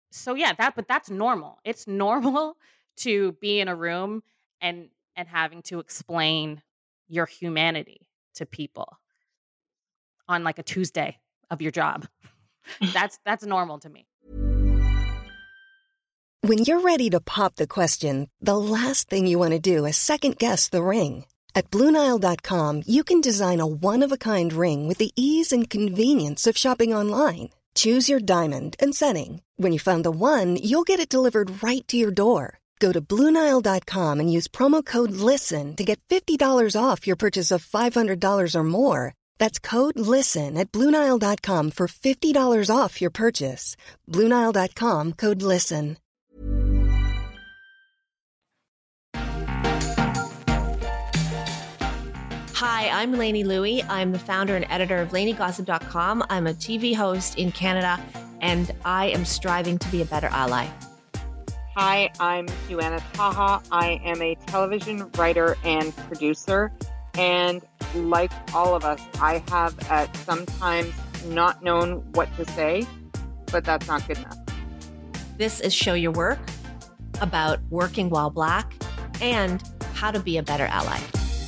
So yeah, but that's normal. It's normal to be in a room and having to explain your humanity to people on like a Tuesday of your job. That's normal to me. When you're ready to pop the question, the last thing you want to do is second-guess the ring. At BlueNile.com, you can design a one-of-a-kind ring with the ease and convenience of shopping online. Choose your diamond and setting. When you find the one, you'll get it delivered right to your door. Go to BlueNile.com and use promo code LISTEN to get $50 off your purchase of $500 or more. That's code LISTEN at BlueNile.com for $50 off your purchase. BlueNile.com, code LISTEN. Hi, I'm Lainey Louie. I'm the founder and editor of LaineyGossip.com. I'm a TV host in Canada, and I am striving to be a better ally. Hi, I'm Duana Taha. I am a television writer and producer. And like all of us, I have at some times not known what to say, but that's not good enough. This is Show Your Work, about working while Black and how to be a better ally.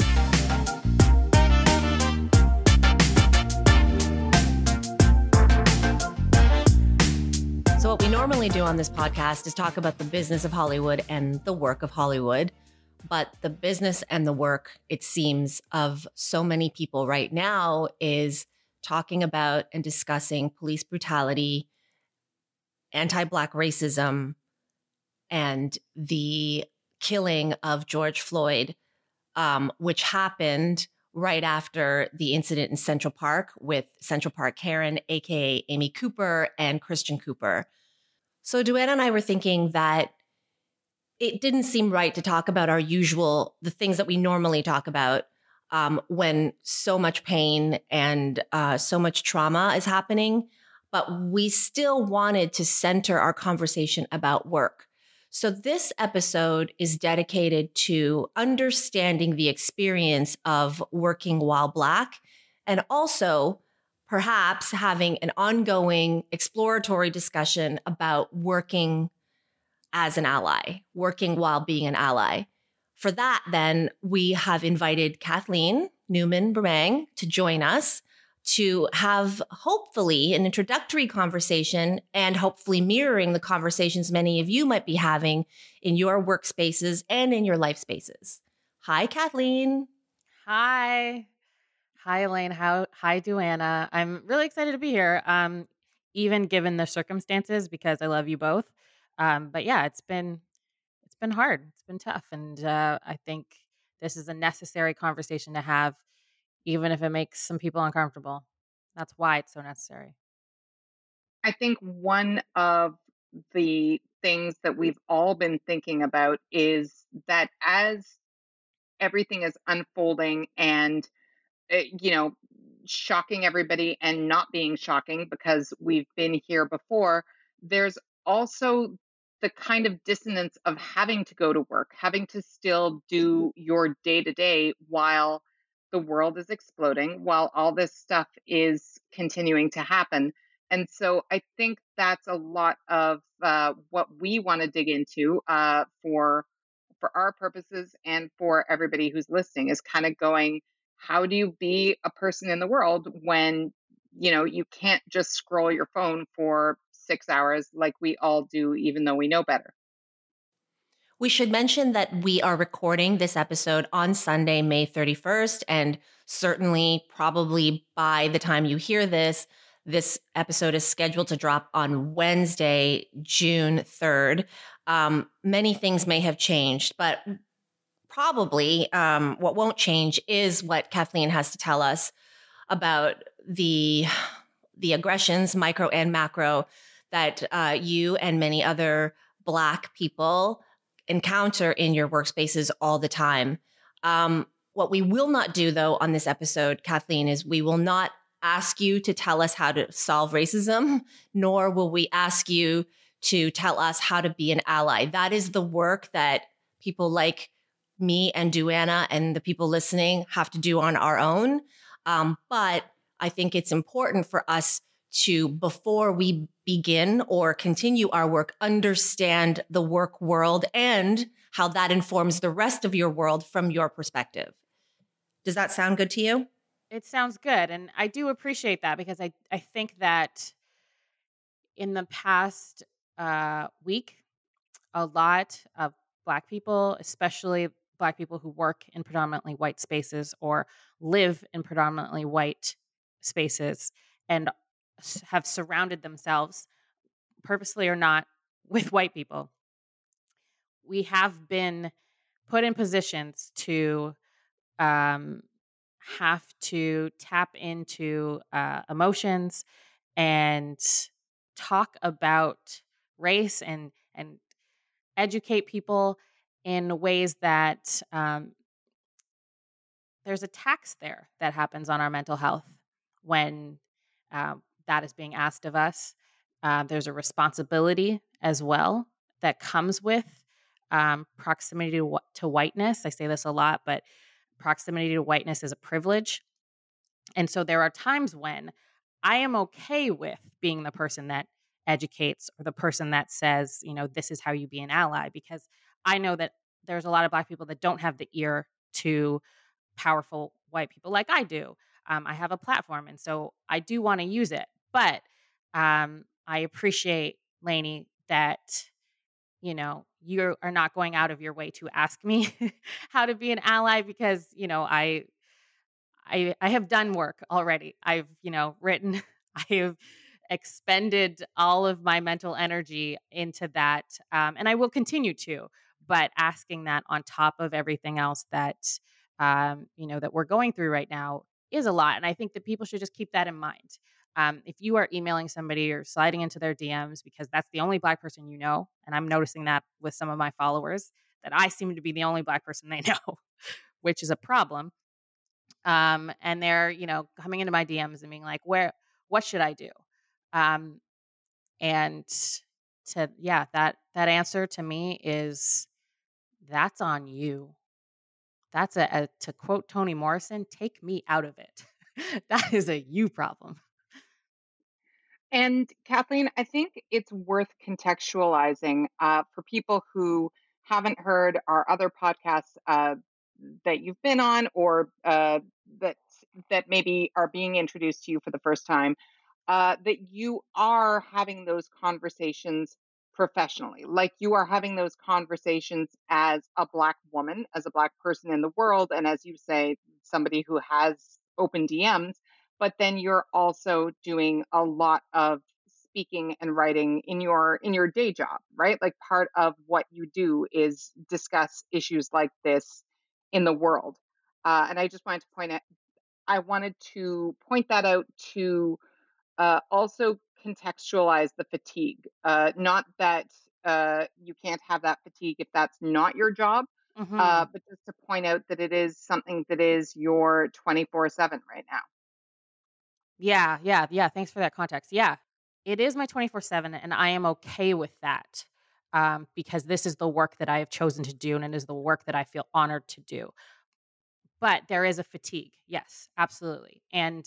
So what we normally do on this podcast is talk about the business of Hollywood and the work of Hollywood. But the business and the work, it seems, of so many people right now is talking about and discussing police brutality, anti-Black racism, and the killing of George Floyd, which happened right after the incident in Central Park with Central Park Karen, aka Amy Cooper, and Christian Cooper. So Duana and I were thinking that it didn't seem right to talk about the things that we normally talk about when so much pain and so much trauma is happening. But we still wanted to center our conversation about work. So this episode is dedicated to understanding the experience of working while Black, and also perhaps having an ongoing exploratory discussion about working as an ally, working while being an ally. For that, then, we have invited Kathleen Newman-Bremang to join us to have hopefully an introductory conversation and hopefully mirroring the conversations many of you might be having in your workspaces and in your life spaces. Hi, Kathleen. Hi. Hi, Elaine. Hi, Duana. I'm really excited to be here, even given the circumstances, because I love you both. But yeah, it's been hard. It's been tough, and I think this is a necessary conversation to have, even if it makes some people uncomfortable. That's why it's so necessary. I think one of the things that we've all been thinking about is that as everything is unfolding and, shocking everybody and not being shocking because we've been here before, there's also the kind of dissonance of having to go to work, having to still do your day to day while the world is exploding, while all this stuff is continuing to happen. And so I think that's a lot of what we want to dig into for our purposes and for everybody who's listening, is kind of going, how do you be a person in the world when, you can't just scroll your phone for 6 hours like we all do, even though we know better? We should mention that we are recording this episode on Sunday, May 31st, and certainly probably by the time you hear this episode is scheduled to drop on Wednesday, June 3rd. Many things may have changed, but probably what won't change is what Kathleen has to tell us about the aggressions, micro and macro, that you and many other Black people encounter in your workspaces all the time. What we will not do, though, on this episode, Kathleen, is we will not ask you to tell us how to solve racism, nor will we ask you to tell us how to be an ally. That is the work that people like me and Duana and the people listening have to do on our own. But I think it's important for us to, before we begin or continue our work, understand the work world and how that informs the rest of your world from your perspective. Does that sound good to you? It sounds good. And I do appreciate that because I think that in the past week, a lot of Black people, especially Black people who work in predominantly white spaces or live in predominantly white spaces and have surrounded themselves, purposely or not, with white people. We have been put in positions to um, have to tap into emotions and talk about race and educate people in ways that there's a tax there that happens on our mental health when that is being asked of us. There's a responsibility as well that comes with proximity to whiteness. I say this a lot, but proximity to whiteness is a privilege. And so there are times when I am okay with being the person that educates or the person that says, this is how you be an ally, because I know that there's a lot of Black people that don't have the ear to powerful white people like I do. I have a platform, and so I do want to use it. But I appreciate, Lainey, that you are not going out of your way to ask me how to be an ally because I have done work already. I've written. I have expended all of my mental energy into that, and I will continue to. But asking that on top of everything else that that we're going through right now is a lot, and I think that people should just keep that in mind. If you are emailing somebody or sliding into their DMs because that's the only Black person you know, and I'm noticing that with some of my followers, that I seem to be the only Black person they know, which is a problem. And they're, coming into my DMs and being like, what should I do? And that answer to me is that's on you. That's to quote Toni Morrison, take me out of it. That is a you problem. And Kathleen, I think it's worth contextualizing for people who haven't heard our other podcasts that you've been on, or that maybe are being introduced to you for the first time, that you are having those conversations professionally. Like, you are having those conversations as a Black woman, as a Black person in the world, and as you say, somebody who has open DMs. But then you're also doing a lot of speaking and writing in your day job, right? Like, part of what you do is discuss issues like this in the world. And I just wanted to point that out to also contextualize the fatigue. Not that you can't have that fatigue if that's not your job, but just to point out that it is something that is your 24/7 right now. Yeah. Thanks for that context. Yeah, it is my 24/7, and I am okay with that because this is the work that I have chosen to do, and it is the work that I feel honored to do. But there is a fatigue. Yes, absolutely. And,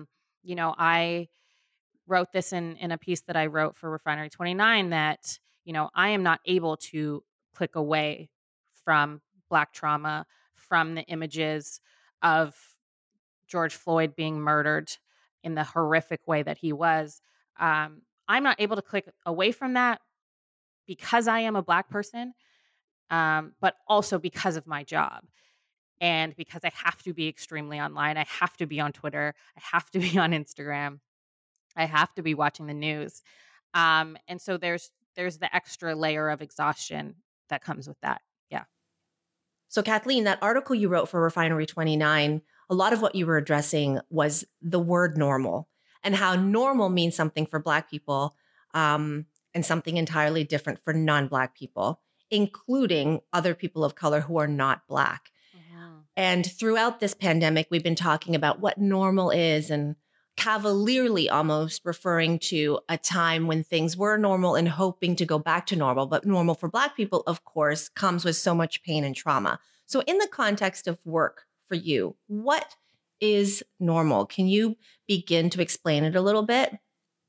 I wrote this in a piece that I wrote for Refinery 29 that, I am not able to click away from Black trauma, from the images of George Floyd being murdered in the horrific way that he was. I'm not able to click away from that because I am a Black person, but also because of my job. And because I have to be extremely online, I have to be on Twitter, I have to be on Instagram, I have to be watching the news. And so there's the extra layer of exhaustion that comes with that. Yeah. So Kathleen, that article you wrote for Refinery 29, a lot of what you were addressing was the word normal and how normal means something for Black people and something entirely different for non-Black people, including other people of color who are not Black. And throughout this pandemic, we've been talking about what normal is and cavalierly almost referring to a time when things were normal and hoping to go back to normal. But normal for Black people, of course, comes with so much pain and trauma. So in the context of work for you, what is normal? Can you begin to explain it a little bit?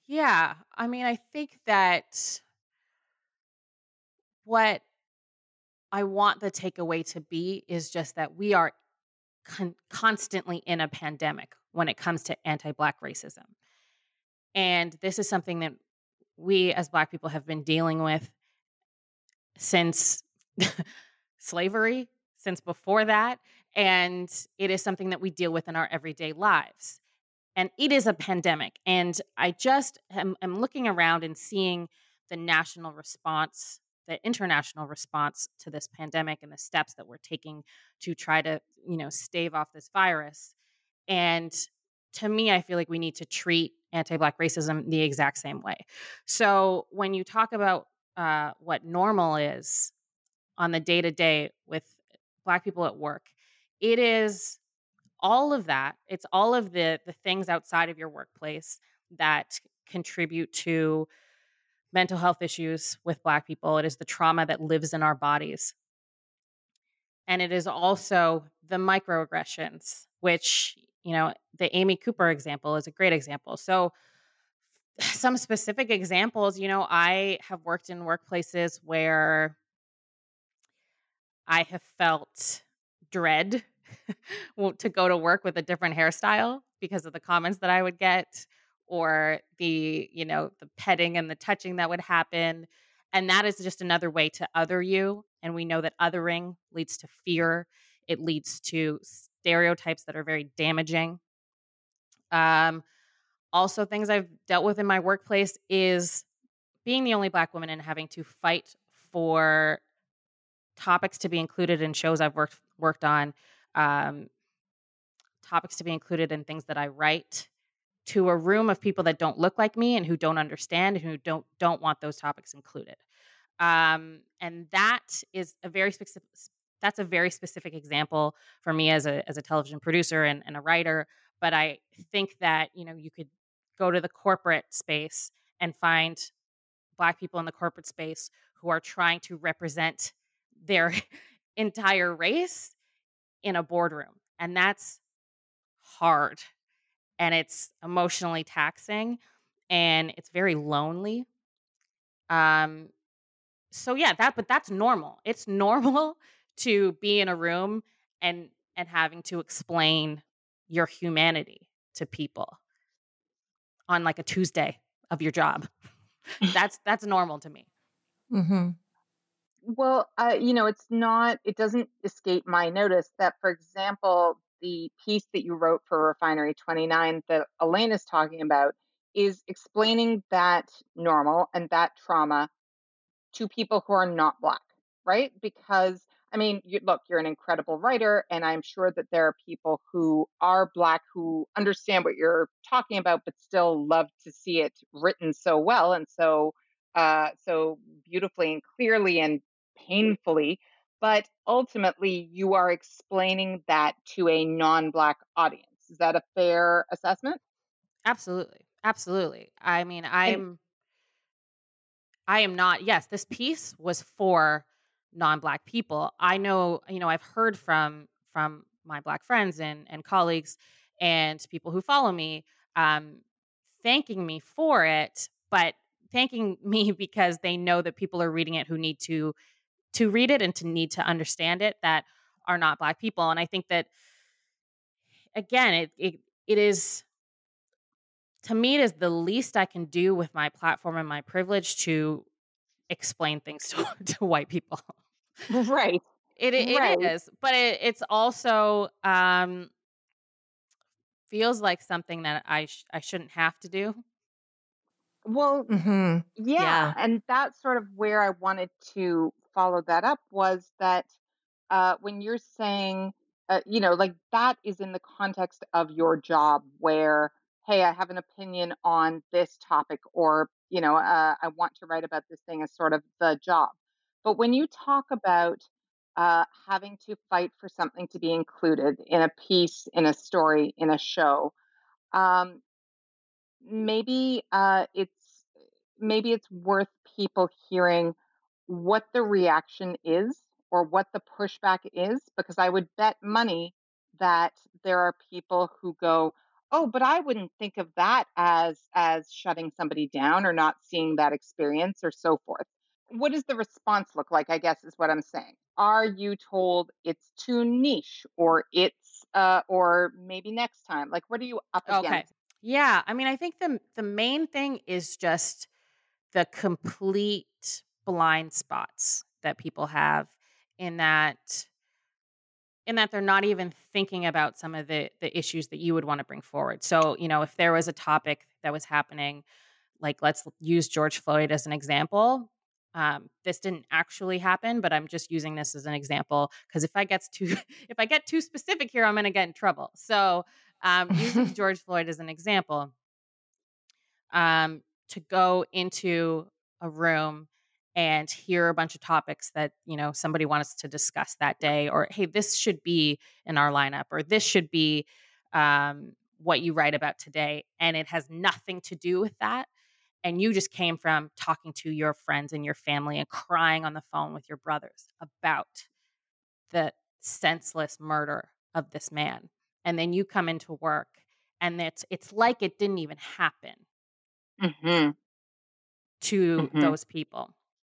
Yeah. I mean, I think that what I want the takeaway to be is just that we are constantly in a pandemic when it comes to anti Black racism. And this is something that we as Black people have been dealing with since slavery, since before that. And it is something that we deal with in our everyday lives. And it is a pandemic. And I just am looking around and seeing the national response, the international response to this pandemic and the steps that we're taking to try to, stave off this virus. And to me, I feel like we need to treat anti Black racism the exact same way. So when you talk about what normal is on the day to day with Black people at work, it is all of that. It's all of the things outside of your workplace that contribute to mental health issues with Black people. It is the trauma that lives in our bodies. And it is also the microaggressions, which, the Amy Cooper example is a great example. So, some specific examples, I have worked in workplaces where I have felt dread to go to work with a different hairstyle because of the comments that I would get, or the petting and the touching that would happen. And that is just another way to other you. And we know that othering leads to fear. It leads to stereotypes that are very damaging. Um, Also, things I've dealt with in my workplace is being the only Black woman and having to fight for topics to be included in shows I've worked on, um, topics to be included in things that I write, to a room of people that don't look like me and who don't understand and who don't want those topics included. And that is a very specific. That's a very specific example for me as a television producer and a writer. But I think that you could go to the corporate space and find Black people in the corporate space who are trying to represent their entire race in a boardroom. And that's hard and it's emotionally taxing and it's very lonely. Um, so yeah, but that's normal. It's normal to be in a room and having to explain your humanity to people on like a Tuesday of your job. That's normal to me. Mm-hmm. Well, it doesn't escape my notice that, for example, the piece that you wrote for Refinery 29 that Elaine is talking about is explaining that normal and that trauma to people who are not Black, right? Because, I mean, look, you're an incredible writer, and I'm sure that there are people who are Black who understand what you're talking about, but still love to see it written so well and so beautifully and clearly and painfully. But ultimately, you are explaining that to a non-Black audience. Is that a fair assessment? Absolutely. Absolutely. I mean, And I am not. Yes, this piece was for non-Black people. I know, I've heard from my Black friends and colleagues and people who follow me, um, thanking me for it, but thanking me because they know that people are reading it who need to read it and to need to understand it that are not Black people. And I think that again, it is, to me, it is the least I can do with my platform and my privilege to explain things to, to white people. right, It right. is, but it's also feels like something that I shouldn't have to do. Well, Mm-hmm. yeah, Yeah. and that's sort of where I wanted to follow that up was that when you're saying, like that is in the context of your job where, hey, I have an opinion on this topic, or, I want to write about this thing as sort of the job. But when you talk about having to fight for something to be included in a piece, in a story, in a show, um, maybe it's worth people hearing what the reaction is or what the pushback is, because I would bet money that there are people who go, Oh, but I wouldn't think of that as shutting somebody down or not seeing that experience or so forth. What does the response look like, I guess is what I'm saying. Are you told it's too niche or or maybe next time? Like what are you up Okay. against? Yeah, I mean, I think the main thing is just the complete blind spots that people have in that they're not even thinking about some of the issues that you would want to bring forward. So, if there was a topic that was happening, like let's use George Floyd as an example. This didn't actually happen, but I'm just using this as an example because if I get too if I get too specific here, I'm going to get in trouble. So, using George Floyd as an example, to go into a room and hear a bunch of topics that somebody wants to discuss that day, or hey, this should be in our lineup, or this should be what you write about today, and it has nothing to do with that, and you just came from talking to your friends and your family and crying on the phone with your brothers about the senseless murder of this man, and then you come into work and it's like it didn't even happen Mhm. to Mhm. those people.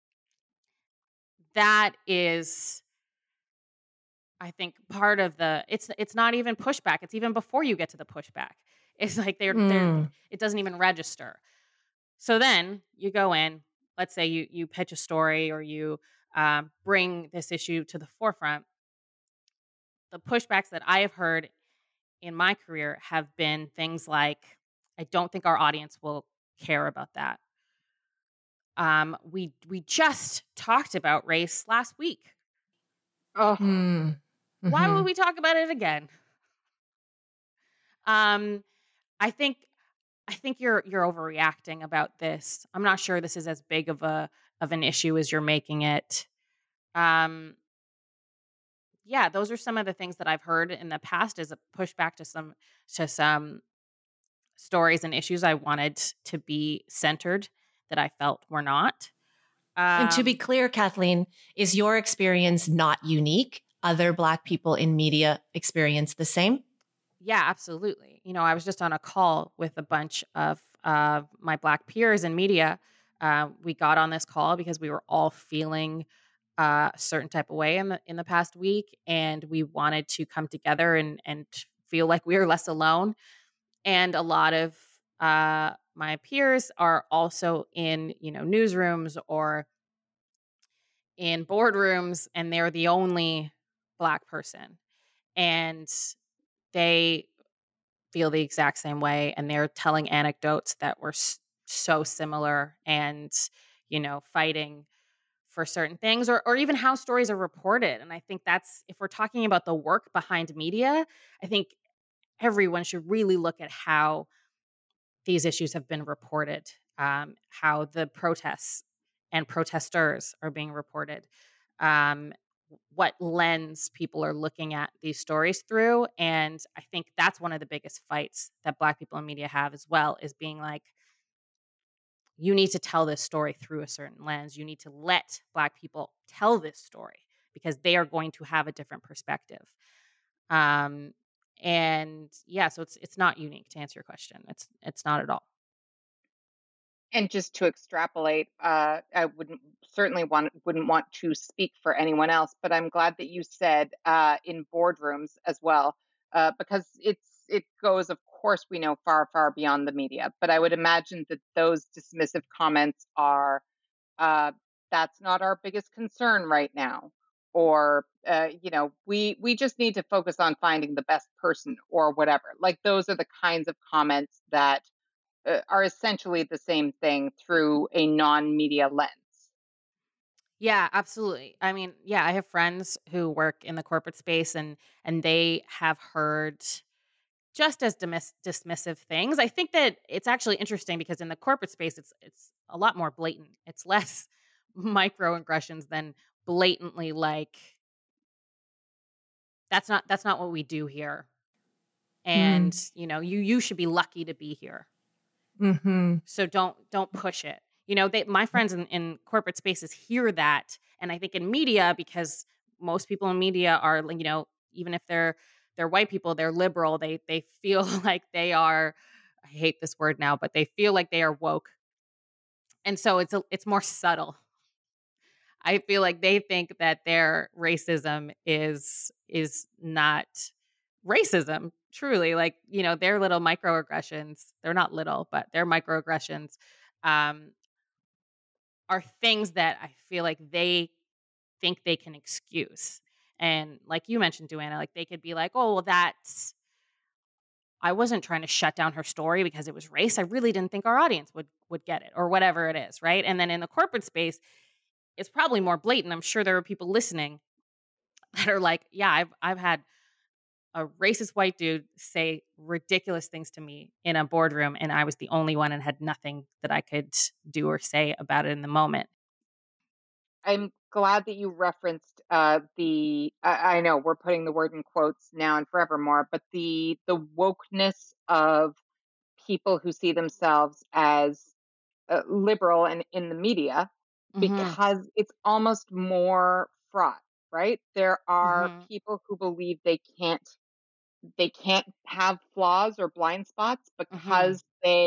That is, I think, part of it's not even pushback. It's even before you get to the pushback. It's like they're Mm. it doesn't even register. So then you go in, let's say you pitch a story, or you bring this issue to the forefront. The pushbacks that I have heard in my career have been things like, I don't think our audience will care about that. We just talked about race last week. Oh, Mm. Why would Mhm. we talk about it again? Um, I think you're overreacting about this. I'm not sure this is as big of an issue as you're making it. Um, yeah, those are some of the things that I've heard in the past as a pushback to some stories and issues I wanted to be centered that I felt were not. And to be Um, clear, Kathleen, is your experience not unique? Other Black people in media experience the same? Yeah, absolutely. I was just on a call with a bunch of my Black peers in media. We got on this call because we were all feeling a certain type of way in the past week, and we wanted to come together and feel like we were less alone. And a lot of my peers are also in newsrooms or in boardrooms, and they're the only Black person, and they feel the exact same way, and they're telling anecdotes that were so similar, and fighting for certain things, or even how stories are reported. And I think that's, if we're talking about the work behind media, I think everyone should really look at how these issues have been reported, how the protests and protesters are being reported, um, what lens people are looking at these stories through. And I think that's one of the biggest fights that Black people in media have as well, is being like, you need to tell this story through a certain lens. You need to let Black people tell this story because they are going to have a different perspective. Um, and yeah, so it's not unique, to answer your question. It's not at all. and just to extrapolate, I wouldn't want to speak for anyone else, but I'm glad that you said in boardrooms as well, because it goes, of course, we know far, far beyond the media. But I would imagine that those dismissive comments are, uh, "That's not our biggest concern right now," or we just need to focus on finding the best person, or whatever. Like those are the kinds of comments that are essentially the same thing through a non-media lens. Yeah, absolutely. I mean, yeah, I have friends who work in the corporate space, and they have heard just as dismissive things. I think that it's actually interesting because in the corporate space, it's a lot more blatant. It's less microaggressions than blatantly like, that's not what we do here, and Mm. you should be lucky to be here. Mhm. So don't push it. My friends in corporate spaces hear that, and I think in media, because most people in media are, even if they're they're white people, they're liberal, they feel like they are, I hate this word now, but they feel like they are woke. And so it's more subtle. I feel like they think that their racism is not racism, truly. Like, their little microaggressions, they're not little, but their microaggressions um, are things that I feel like they think they can excuse. And like you mentioned, Duana, like they could be like, oh, well, I wasn't trying to shut down her story because it was race. I really didn't think our audience would get it, or whatever it is, right? And then in the corporate space, it's probably more blatant. I'm sure there are people listening that are like, yeah, I've had a racist white dude say ridiculous things to me in a boardroom, and I was the only one and had nothing that I could do or say about it in the moment. I'm glad that you referenced I know we're putting the word in quotes now and forevermore, but the wokeness of people who see themselves as liberal and in the media, Mhm. because it's almost more fraught, right? There are Mhm. people who believe they can't have flaws or blind spots Mhm. because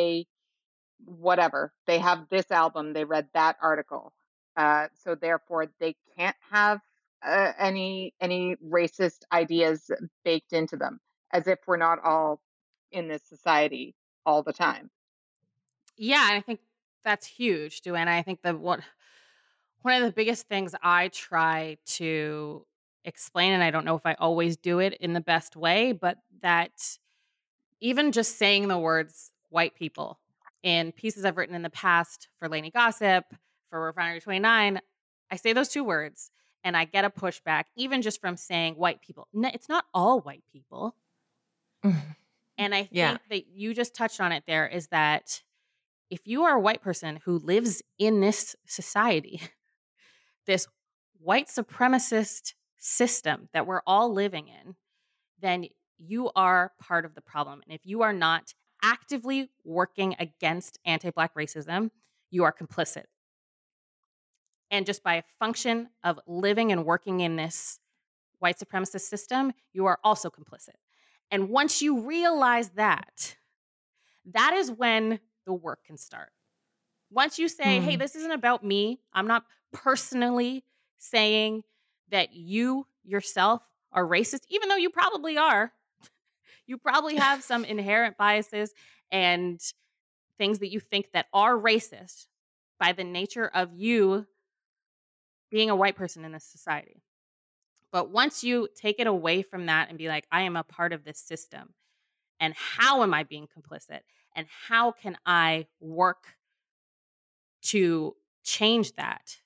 they have this album, they read that article, so therefore they can't have any racist ideas baked into them, as if we're not all in this society all the time. Yeah, and I think that's huge, Joanna. I think that one of the biggest things I try to explain, and I don't know if I always do it in the best way, but that even just saying the words white people in pieces I've written in the past for Lainey Gossip, for Refinery 29, I say those two words and I get a pushback, even just from saying white people. It's not all white people. And I Yeah. think that you just touched on it there, is that if you are a white person who lives in this society, this white supremacist system that we're all living in, then you are part of the problem. And if you are not actively working against anti Black racism, you are complicit. And just by function of living and working in this white supremacist system, you are also complicit. And once you realize that, that is when the work can start. Once you say, hey, Hmm. this isn't about me, I'm not personally saying that you yourself are racist, even though you probably are. You probably have some inherent biases and things that you think that are racist by the nature of you being a white person in this society. But once you take it away from that and be like, I am a part of this system, and how am I being complicit? And how can I work to change that?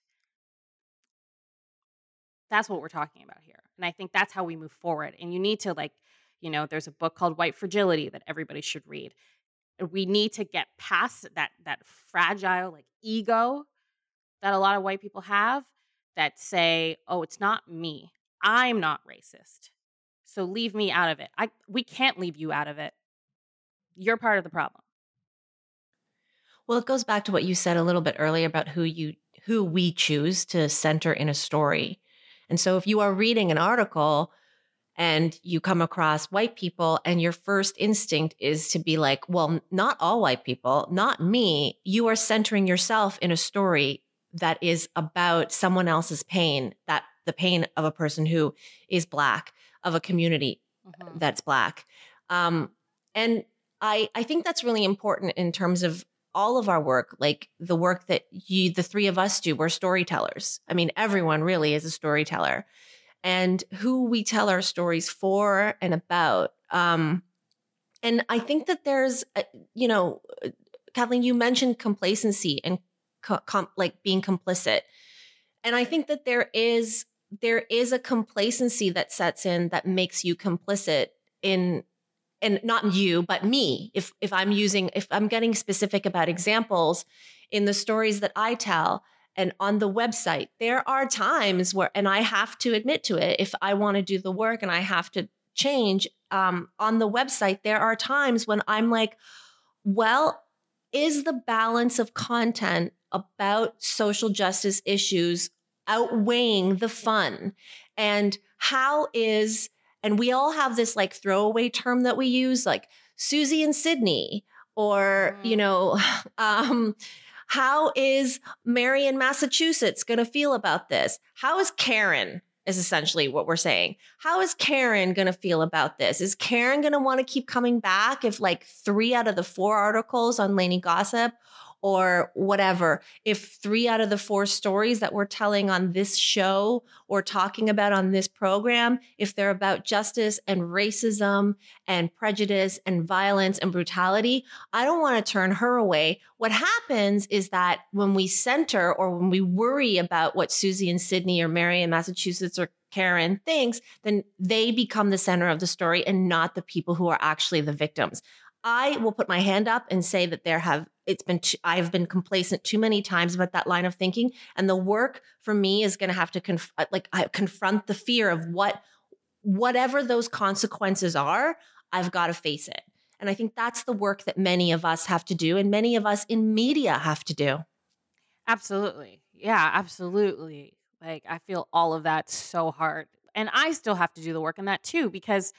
That's what we're talking about here. And I think that's how we move forward. And you need to, like, there's a book called White Fragility that everybody should read. We need to get past that fragile, like, ego that a lot of white people have, that say, oh, it's not me, I'm not racist, so leave me out of it. We can't leave you out of it. You're part of the problem. Well, it goes back to what you said a little bit earlier about who we choose to center in a story. And so if you are reading an article and you come across white people and your first instinct is to be like, well, not all white people, not me, you are centering yourself in a story that is about someone else's pain, that the pain of a person who is Black, of a community Mm-hmm. that's Black. And I think that's really important in terms of all of our work, like the work that the three of us do. We're storytellers. I mean, everyone really is a storyteller, and who we tell our stories for and about. And I think that there's, Kathleen, you mentioned complacency and like being complicit. And I think that there is a complacency that sets in that makes you complicit in, and not you, but me. If I'm getting specific about examples in the stories that I tell and on the website, there are times where, and I have to admit to it, if I want to do the work and I have to change on the website, there are times when I'm like, well, is the balance of content about social justice issues outweighing the fun? And how is And we all have this like throwaway term that we use, like Susie and Sydney, or, how is Mary in Massachusetts going to feel about this? How is Karen, is essentially what we're saying. How is Karen going to feel about this? Is Karen going to want to keep coming back if like 3 out of the 4 articles on Lainey Gossip or whatever, if 3 out of the 4 stories that we're telling on this show or talking about on this program, if they're about justice and racism and prejudice and violence and brutality, I don't want to turn her away. What happens is that when we center or when we worry about what Susie and Sydney or Mary in Massachusetts or Karen thinks, then they become the center of the story and not the people who are actually the victims. I will put my hand up and say that I've been complacent too many times about that line of thinking. And the work for me is going to have to confront the fear of whatever those consequences are, I've got to face it. And I think that's the work that many of us have to do and many of us in media have to do. Absolutely. Yeah, absolutely. Like, I feel all of that so hard. And I still have to do the work in that too, because,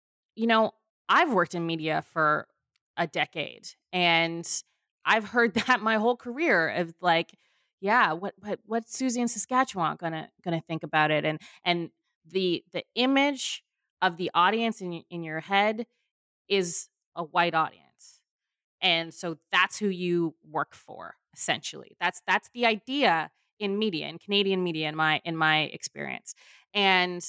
I've worked in media for a decade and I've heard that my whole career of like, yeah, what's Susie in Saskatchewan gonna think about it? And the image of the audience in your head is a white audience. And so that's who you work for, essentially. That's the idea in media, in Canadian media, in my experience. And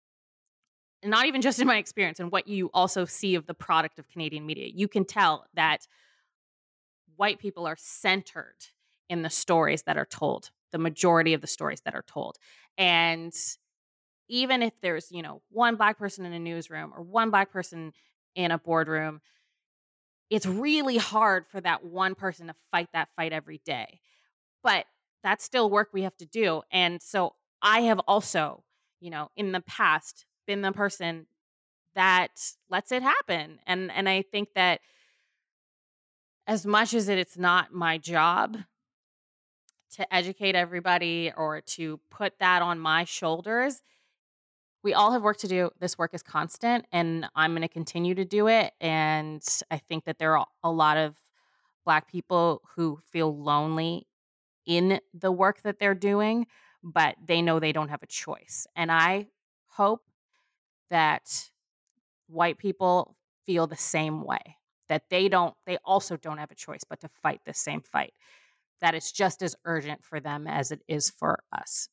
not even just in my experience, and what you also see of the product of Canadian media. You can tell that white people are centered in the stories that are told, the majority of the stories that are told. And even if there's, one Black person in a newsroom or one Black person in a boardroom, it's really hard for that one person to fight that fight every day. But that's still work we have to do. And so I have also, in the past been the person that lets it happen. And I think that as much as it's not my job to educate everybody or to put that on my shoulders, we all have work to do. This work is constant and I'm going to continue to do it. And I think that there are a lot of Black people who feel lonely in the work that they're doing, but they know they don't have a choice. And I hope that white people feel the same way, that they also don't have a choice but to fight the same fight, that it's just as urgent for them as it is for us.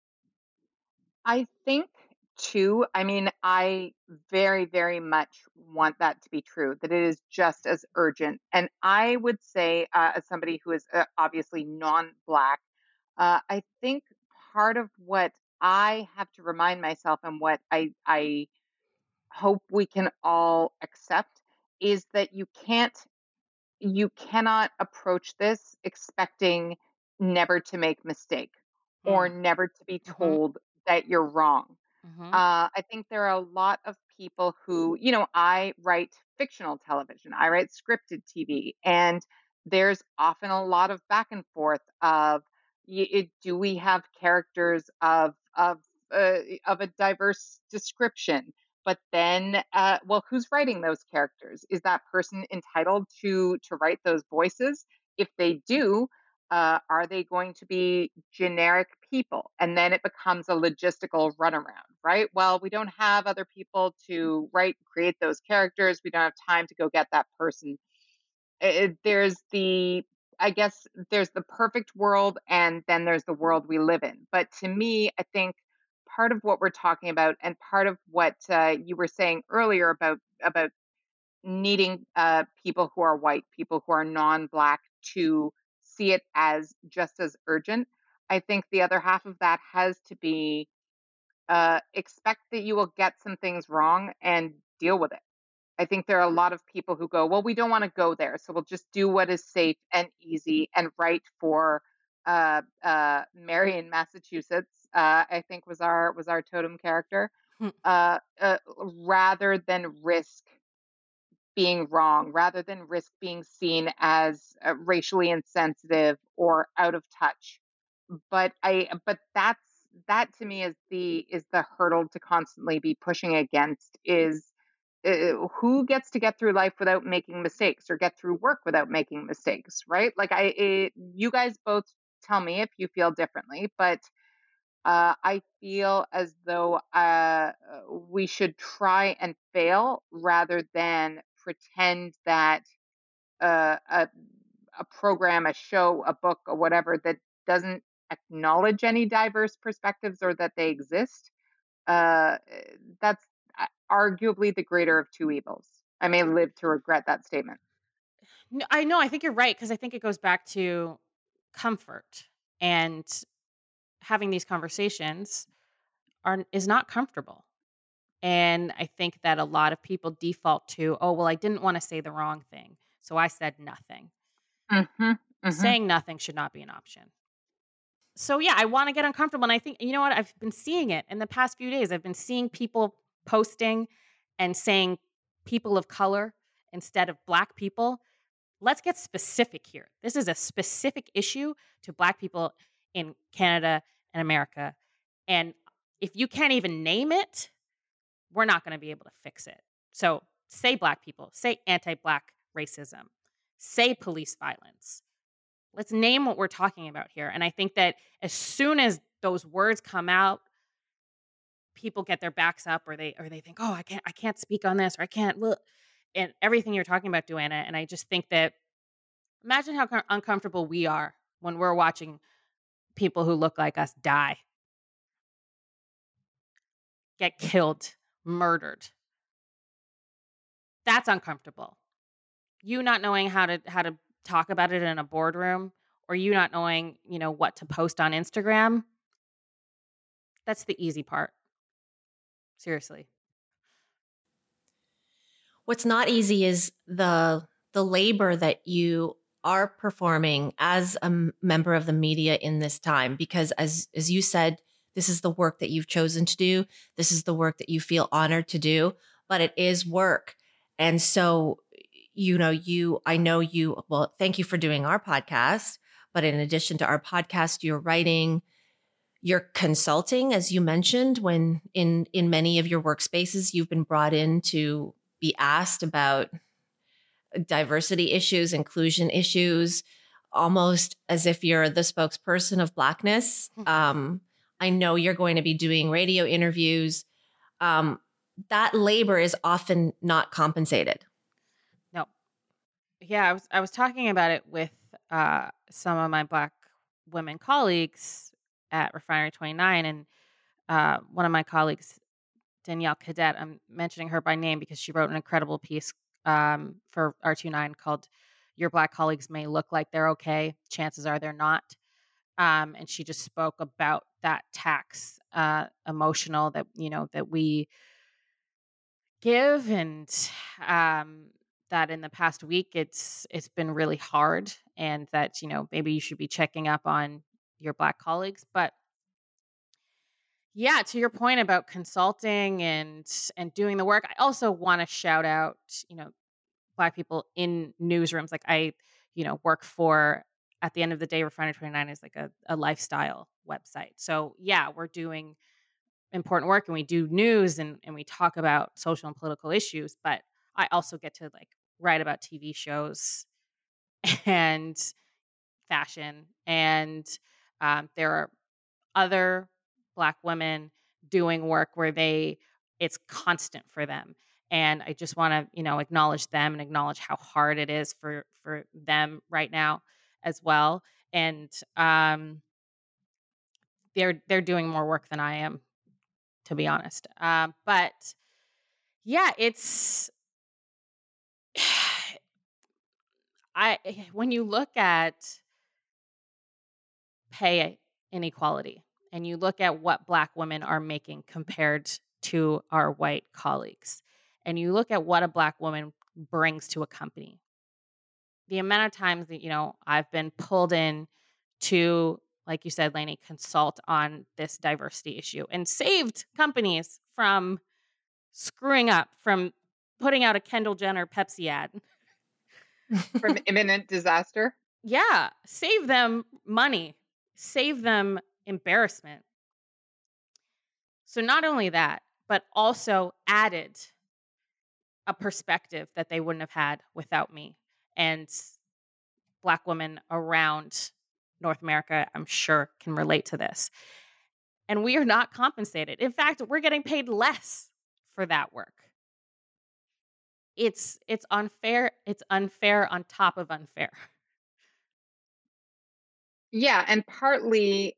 I think too, I very, very much want that to be true, that it is just as urgent. And I would say, as somebody who is obviously non-Black, I think part of what I have to remind myself and what I hope we can all accept is that you cannot approach this expecting never to make mistake or Mm. never to be Mm-hmm. told that you're wrong. Mm-hmm. I think there are a lot of people who, I write fictional television, I write scripted TV, and there's often a lot of back and forth of do we have characters of a diverse description? But then, well, who's writing those characters? Is that person entitled to write those voices? If they do, are they going to be generic people? And then it becomes a logistical runaround, right? Well, we don't have other people to create those characters. We don't have time to go get that person. I guess there's the perfect world and then there's the world we live in. But to me, I think part of what we're talking about and part of what you were saying earlier about needing people who are white, people who are non-Black to see it as just as urgent. I think the other half of that has to be expect that you will get some things wrong and deal with it. I think there are a lot of people who go, well, we don't want to go there, so we'll just do what is safe and easy and right for Mary in Massachusetts. I think was our totem character, rather than risk being wrong, rather than risk being seen as racially insensitive or out of touch. But that's that to me is the hurdle to constantly be pushing against is who gets to get through life without making mistakes or get through work without making mistakes, right? Like you guys both tell me if you feel differently, but I feel as though we should try and fail rather than pretend that a program, a show, a book, or whatever that doesn't acknowledge any diverse perspectives or that they exist. Uh, that's arguably the greater of two evils. I may live to regret that statement. No, I know. I think you're right because I think it goes back to comfort and having these conversations is not comfortable. And I think that a lot of people default to, oh, well, I didn't want to say the wrong thing, so I said nothing. Saying nothing should not be an option. So yeah, I want to get uncomfortable. And I think, you know what? I've been seeing it in the past few days. I've been seeing people posting and saying people of color instead of Black people. Let's get specific here. This is a specific issue to Black people in Canada and America. And if you can't even name it, we're not going to be able to fix it. So say Black people, say anti-Black racism, say police violence. Let's name what we're talking about here. And I think that as soon as those words come out, people get their backs up or they think, oh, I can't speak on this or I can't look. And everything you're talking about, Duana. And I just think that imagine how uncomfortable we are when we're watching people who look like us die, get killed, murdered. That's uncomfortable. You not knowing how to talk about it in a boardroom or you not knowing, what to post on Instagram. That's the easy part. Seriously. What's not easy is the labor that you are performing as a member of the media in this time, because as you said, this is the work that you've chosen to do. This is the work that you feel honored to do, but it is work. And so, well, thank you for doing our podcast, but in addition to our podcast, you're writing, you're consulting, as you mentioned, when in many of your workspaces, you've been brought in to be asked about diversity issues, inclusion issues, almost as if you're the spokesperson of Blackness. I know you're going to be doing radio interviews. That labor is often not compensated. No. Yeah, I was talking about it with some of my Black women colleagues at Refinery 29, and one of my colleagues, Danielle Cadet, I'm mentioning her by name because she wrote an incredible piece for R29 called "Your Black Colleagues May Look Like They're Okay, Chances Are They're Not." And she just spoke about that tax emotional that we give, and that in the past week it's been really hard, and that maybe you should be checking up on your Black colleagues. But yeah, to your point about consulting and doing the work, I also want to shout out Black people in newsrooms. Like I work for, at the end of the day, Refinery 29 is like a lifestyle website. So yeah, we're doing important work and we do news and we talk about social and political issues, but I also get to write about TV shows and fashion, and there are other Black women doing work where it's constant for them. And I just want to, acknowledge them and acknowledge how hard it is for them right now as well. And they're doing more work than I am, to be honest. But yeah, it's when you look at pay inequality and you look at what Black women are making compared to our white colleagues, and you look at what a Black woman brings to a company, the amount of times that I've been pulled in to, like you said, Lainey, consult on this diversity issue and saved companies from screwing up, from putting out a Kendall Jenner Pepsi ad. From imminent disaster? Yeah, save them money, save them embarrassment. So not only that, but also added a perspective that they wouldn't have had without me. And Black women around North America, I'm sure, can relate to this. And we are not compensated. In fact, we're getting paid less for that work. It's unfair. It's unfair on top of unfair. Yeah, and partly,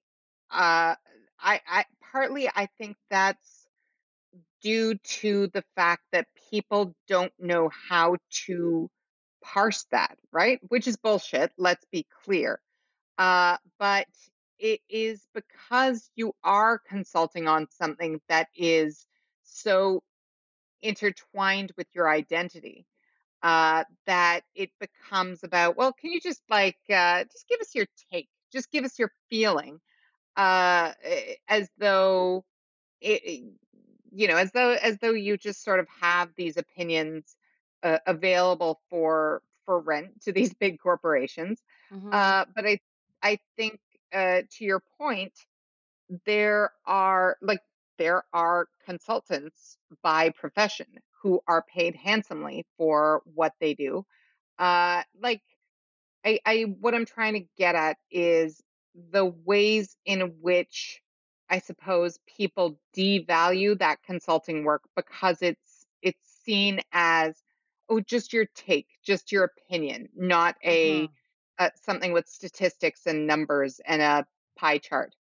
I think that's due to the fact that people don't know how to parse that, right? Which is bullshit. Let's be clear. But it is because you are consulting on something that is so intertwined with your identity, that it becomes about, well, can you just just give us your take, just give us your feeling, as though it, as though you just sort of have these opinions available for rent to these big corporations. Hmm. But I think, to your point, there are like there are consultants by profession who are paid handsomely for what they do. Like I what I'm trying to get at is the ways in which I suppose people devalue that consulting work because it's seen as, oh, just your take, just your opinion, not Hmm. something with statistics and numbers and a pie chart.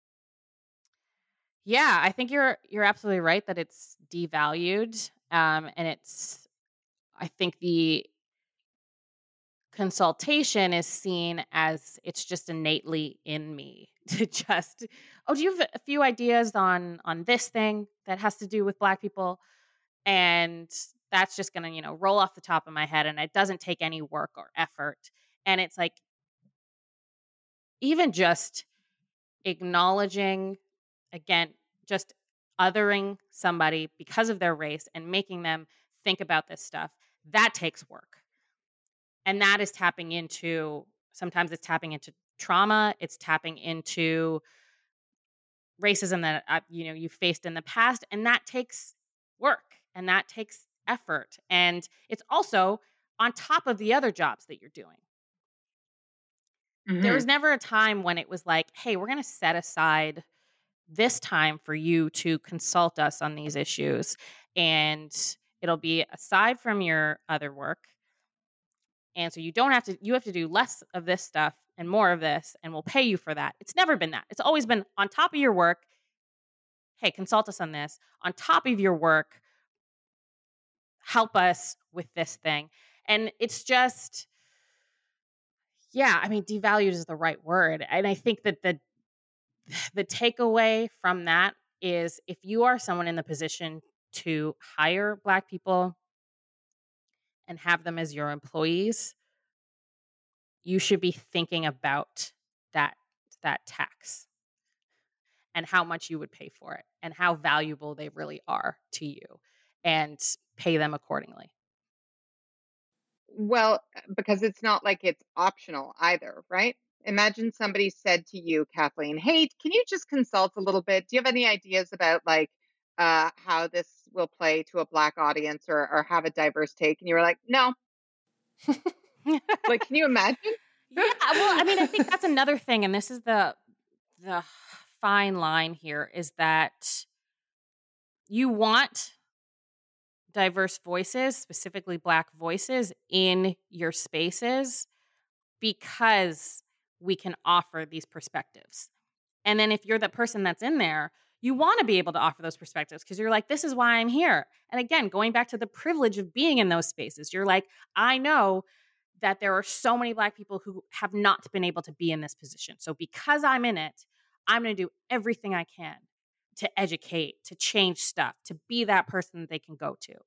Yeah, I think you're absolutely right that it's devalued. And it's I think the consultation is seen as it's just innately in me to just, oh, do you have a few ideas on this thing that has to do with Black people? And that's just gonna, roll off the top of my head, and it doesn't take any work or effort. And it's like, even just acknowledging, again, just othering somebody because of their race and making them think about this stuff, that takes work. And that is tapping into, sometimes it's tapping into trauma, it's tapping into racism that you faced in the past, and that takes work and that takes effort, and it's also on top of the other jobs that you're doing. There Hmm. was never a time when it was like, hey, we're going to set aside this time for you to consult us on these issues, and it'll be aside from your other work. And so you have to do less of this stuff and more of this, and we'll pay you for that. It's never been that. It's always been on top of your work. Hey, consult us on this. On top of your work, help us with this thing. And it's just, yeah, I mean, devalued is the right word. And I think that the takeaway from that is, if you are someone in the position to hire Black people and have them as your employees, you should be thinking about that that tax and how much you would pay for it and how valuable they really are to you, and pay them accordingly. Well, because it's not like it's optional either, right? Imagine somebody said to you, Kathleen, "Hey, can you just consult a little bit? Do you have any ideas about how this will play to a Black audience, or have a diverse take?" And you were like, "No." Like, can you imagine? Yeah, well, I mean, I think that's another thing, and this is the fine line here, is that you want diverse voices, specifically Black voices, in your spaces because we can offer these perspectives. And then if you're the person that's in there, you want to be able to offer those perspectives because you're like, this is why I'm here. And again, going back to the privilege of being in those spaces, you're like, I know that there are so many Black people who have not been able to be in this position. So because I'm in it, I'm going to do everything I can to educate, to change stuff, to be that person that they can go to.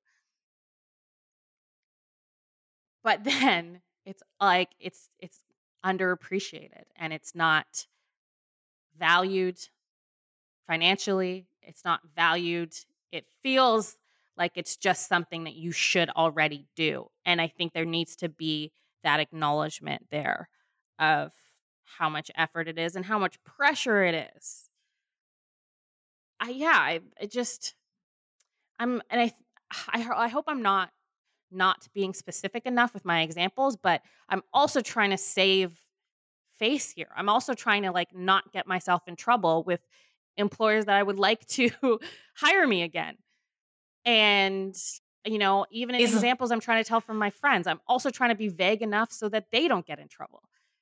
But then it's like it's underappreciated and it's not valued financially, it's not valued. It feels like it's just something that you should already do. And I think there needs to be that acknowledgement there of how much effort it is and how much pressure it is. I just and I hope I'm not being specific enough with my examples, but I'm also trying to save face here. I'm also trying to like not get myself in trouble with employers that I would like to hire me again. And even in Is examples I'm trying to tell from my friends, I'm also trying to be vague enough so that they don't get in trouble.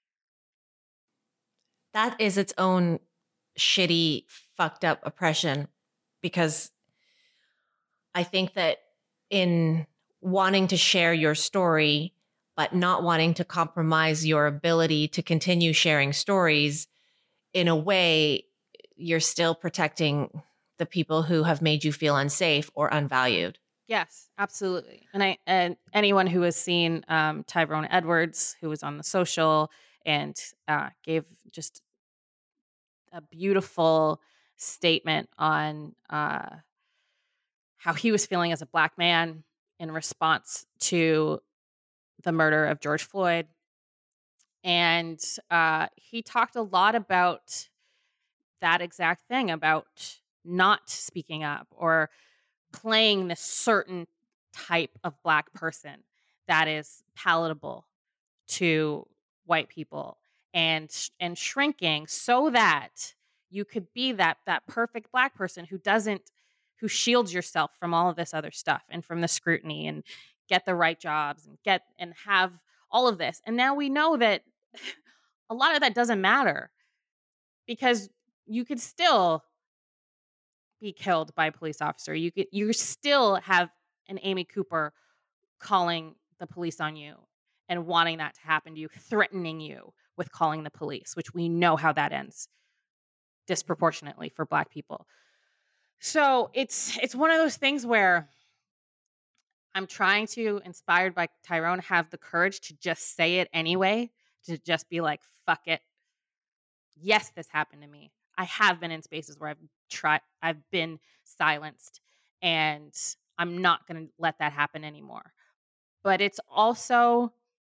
that is its own shitty, fucked up oppression, because I think that in wanting to share your story, but not wanting to compromise your ability to continue sharing stories, in a way, you're still protecting the people who have made you feel unsafe or unvalued. Yes, absolutely. And anyone who has seen Tyrone Edwards, who was on The Social and gave just a beautiful statement on how he was feeling as a Black man in response to the murder of George Floyd. And he talked a lot about that exact thing, about not speaking up or playing this certain type of Black person that is palatable to white people, and shrinking so that you could be that perfect Black person who shields yourself from all of this other stuff and from the scrutiny, and get the right jobs and have all of this. And now we know that a lot of that doesn't matter, because you could still be killed by a police officer. You still have an Amy Cooper calling the police on you and wanting that to happen to you, threatening you with calling the police, which we know how that ends disproportionately for Black people. So it's one of those things where I'm trying to, inspired by Tyrone, have the courage to just say it anyway, to just be like, fuck it. Yes, this happened to me. I have been in spaces where I've been silenced, and I'm not going to let that happen anymore. But it's also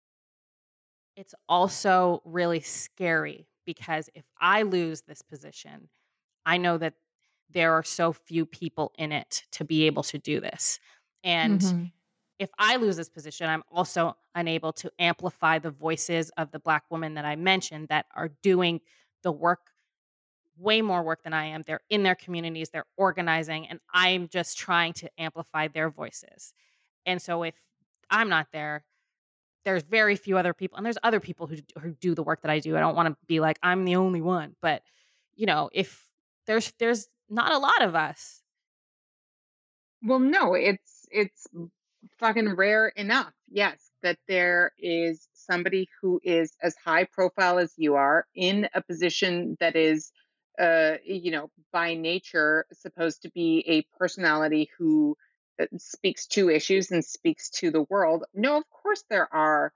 really scary, because if I lose this position, I know that there are so few people in it to be able to do this. And Mhm. if I lose this position, I'm also unable to amplify the voices of the Black women that I mentioned that are doing the work, way more work than I am. They're in their communities, they're organizing, and I'm just trying to amplify their voices. And so if I'm not there, there's very few other people, and there's other people who do the work that I do. I don't want to be like I'm the only one, but if there's not a lot of us. Well, no, it's fucking rare enough, yes, that there is somebody who is as high profile as you are in a position that is, by nature supposed to be a personality who speaks to issues and speaks to the world. No, of course there are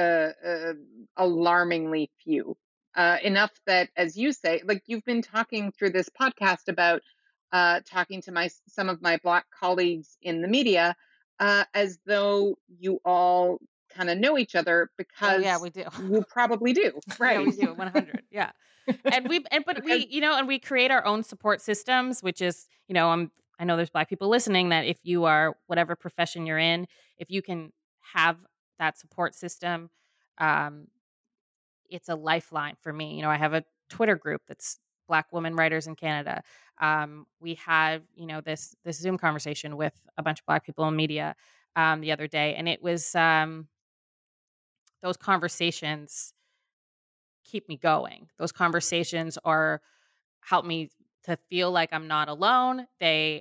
alarmingly few. Enough that, as you say, like you've been talking through this podcast about talking to some of my Black colleagues in the media, as though you all kind of know each other, Oh yeah, because we do. you probably do, Yeah, we right? do. 100. Yeah. But Because we create our own support systems, which is, I know there's Black people listening, that if you are whatever profession you're in, if you can have that support system, um, it's a lifeline for me. I have a Twitter group that's Black women writers in Canada. We had, this Zoom conversation with a bunch of Black people in media the other day, and it was those conversations keep me going. Those conversations are help me to feel like I'm not alone. They,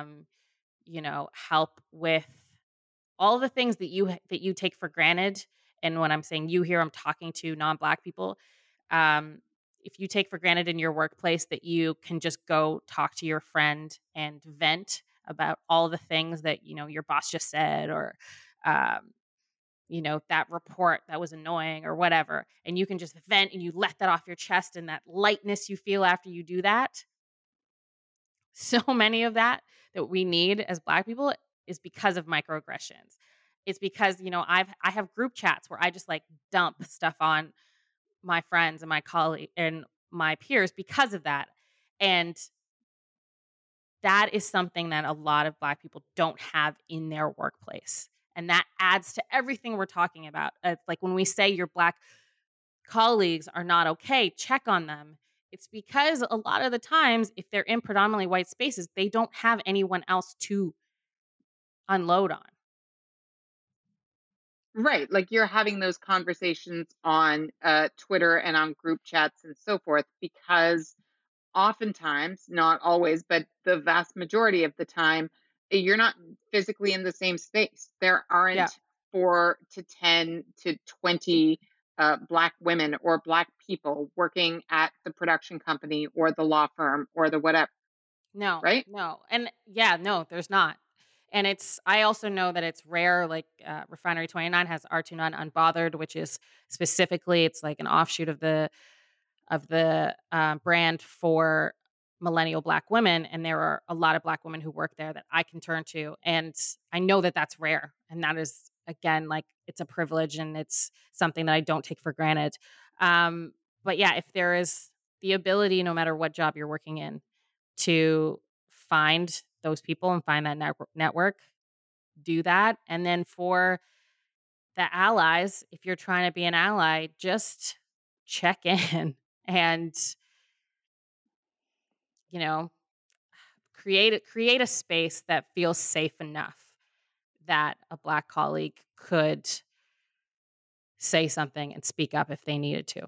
help with all the things that you take for granted. And when I'm saying you here, I'm talking to non-Black people. Um, if you take for granted in your workplace that you can just go talk to your friend and vent about all the things that your boss just said, or um, that report that was annoying or whatever, and you can just vent and you let that off your chest, and that lightness you feel after you do that. So many of that we need as Black people is because of microaggressions. It's because, I have group chats where I just like dump stuff on my friends and my colleague and my peers because of that. And that is something that a lot of Black people don't have in their workplace. And that adds to everything we're talking about. Like when we say your Black colleagues are not okay, check on them. It's because a lot of the times, if they're in predominantly white spaces, they don't have anyone else to unload on. Right. Like you're having those conversations on Twitter and on group chats and so forth, because oftentimes, not always, but the vast majority of the time, you're not physically in the same space. There Yeah. aren't 4 to 10 to 20 Black women or Black people working at the production company or the law firm or the whatever, No, right? no. And yeah, no, there's not. And I also know that it's rare. Like Refinery 29 has R29 Unbothered, which is specifically, it's like an offshoot of the brand for millennial Black women. And there are a lot of Black women who work there that I can turn to. And I know that that's rare. And that is, again, like it's a privilege and it's something that I don't take for granted. Um, but yeah, if there is the ability, no matter what job you're working in, to find those people and find that network, do that. And then for the allies, if you're trying to be an ally, just check in and, you know, create a space that feels safe enough that a Black colleague could say something and speak up if they needed to.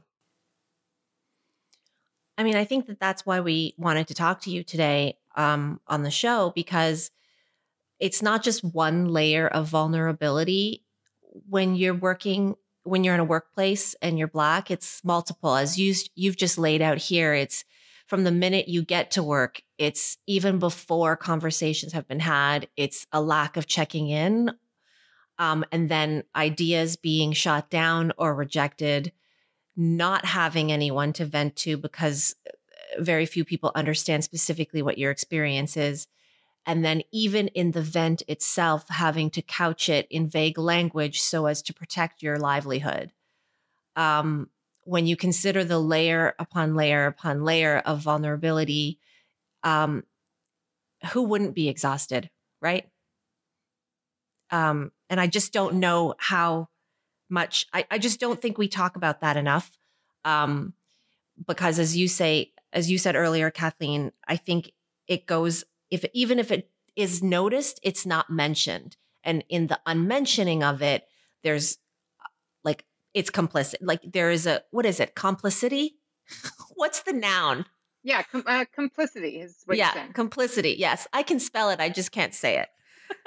I mean, I think that that's why we wanted to talk to you today on the show, because it's not just one layer of vulnerability when you're in a workplace and you're Black. It's multiple, as you've just laid out here. It's from the minute you get to work. It's even before conversations have been had. It's a lack of checking in, and then ideas being shot down or rejected, not having anyone to vent to because very few people understand specifically what your experience is. And then even in the vent itself, having to couch it in vague language so as to protect your livelihood. When you consider the layer upon layer upon layer of vulnerability, who wouldn't be exhausted, right? And I just don't know how much, I just don't think we talk about that enough. Because as you said earlier, Kathleen, I think it goes, even if it is noticed, it's not mentioned. And in the unmentioning of it, there's like, it's complicit. Like there is what is it? Complicity? What's the noun? Yeah, complicity is what you're saying. Complicity. Yes, I can spell it. I just can't say it.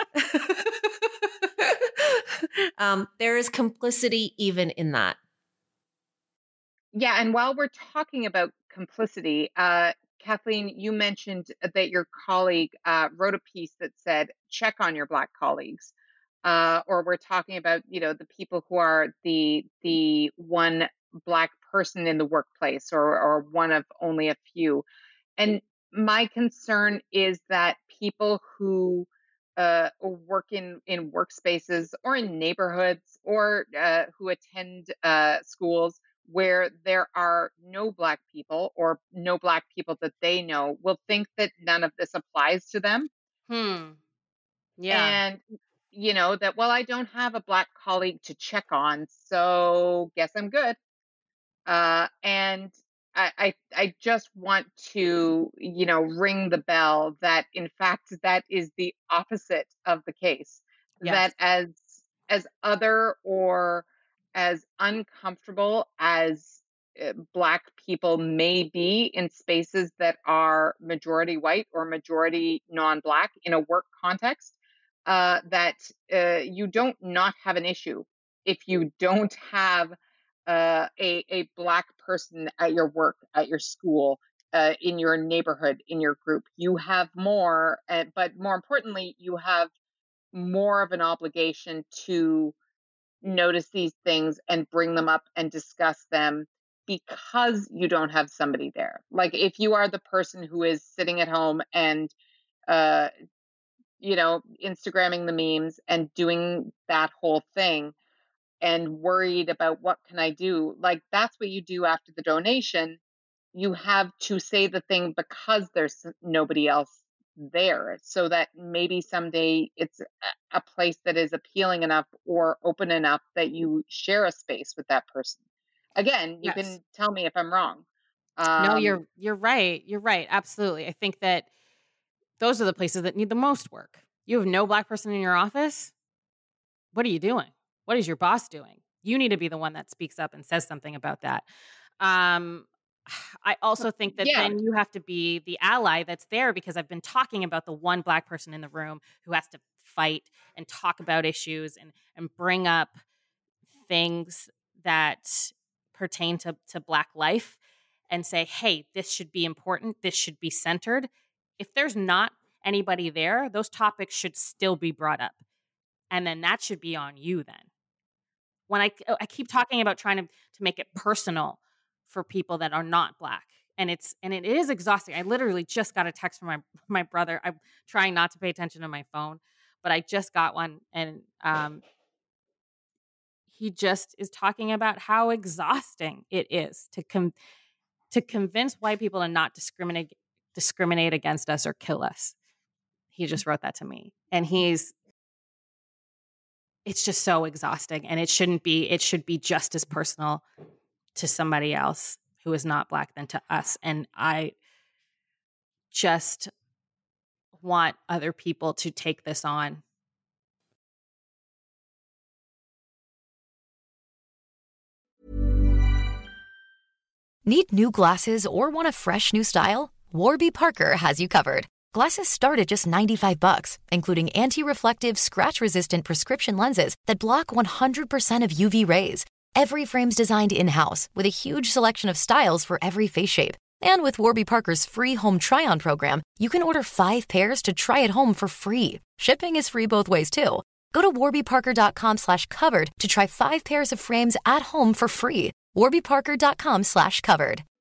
There is complicity even in that. Yeah, and while we're talking about complicity, Kathleen, you mentioned that your colleague wrote a piece that said, check on your Black colleagues. Or we're talking about, the people who are the one Black person in the workplace, or one of only a few. And my concern is that people who work in workspaces or in neighborhoods, or who attend schools where there are no Black people, or no Black people that they know, will think that none of this applies to them. Yeah. And, that, well, I don't have a Black colleague to check on, so guess I'm good. And I just want to, ring the bell that in fact that is the opposite of the case. Yes. That as other, or as uncomfortable as Black people may be in spaces that are majority white or majority non-Black in a work context, that you don't not have an issue if you don't have a Black person at your work, at your school, in your neighborhood, in your group. You have more, but more importantly, you have more of an obligation to notice these things and bring them up and discuss them, because you don't have somebody there. Like if you are the person who is sitting at home and, uh, Instagramming the memes and doing that whole thing, and worried about what can I do, like that's what you do after the donation. You have to say the thing because there's nobody else there so that maybe someday it's a place that is appealing enough or open enough that you share a space with that person. Again, you Yes. can tell me if I'm wrong. No, Um, you're right. You're right. Absolutely. I think that those are the places that need the most work. You have no Black person in your office. What are you doing? What is your boss doing? You need to be the one that speaks up and says something about that. Um, I also think that yeah, then you have to be the ally that's there, because I've been talking about the one Black person in the room who has to fight and talk about issues and bring up things that pertain to Black life and say, hey, this should be important. This should be centered. If there's not anybody there, those topics should still be brought up. And then that should be on you then. When I keep talking about trying to make it personal for people that are not Black. And it is exhausting. I literally just got a text from my brother. I'm trying not to pay attention to my phone, but I just got one, and he just is talking about how exhausting it is to convince white people to not discriminate against us or kill us. He just wrote that to me, and it's just so exhausting, and it shouldn't be. It should be just as personal to somebody else who is not Black than to us. And I just want other people to take this on. Need new glasses or want a fresh new style? Warby Parker has you covered. Glasses start at just $95, including anti-reflective, scratch-resistant prescription lenses that block 100% of UV rays. Every frame's designed in-house with a huge selection of styles for every face shape. And with Warby Parker's free home try-on program, you can order 5 pairs to try at home for free. Shipping is free both ways, too. Go to warbyparker.com/covered to try 5 pairs of frames at home for free. warbyparker.com/covered.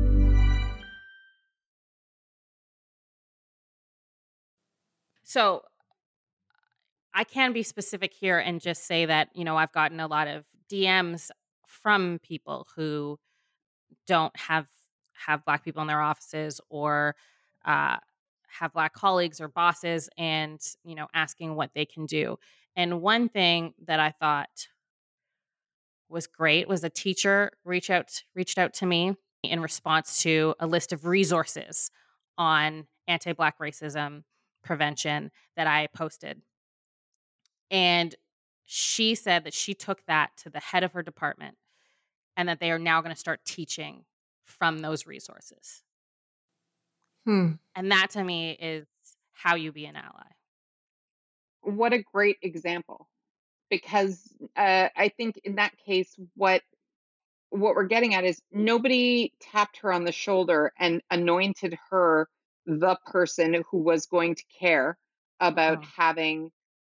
So I can be specific here and just say that, I've gotten a lot of DMs from people who don't have Black people in their offices, or uh, have Black colleagues or bosses, and asking what they can do. And one thing that I thought was great was a teacher reached out to me in response to a list of resources on anti-Black racism prevention that I posted. And she said that she took that to the head of her department, and that they are now going to start teaching from those resources. And that, to me, is how you be an ally. what a great example. Because I think in that case, what we're getting at is nobody tapped her on the shoulder and anointed her the person who was going to care about Uh-huh. having,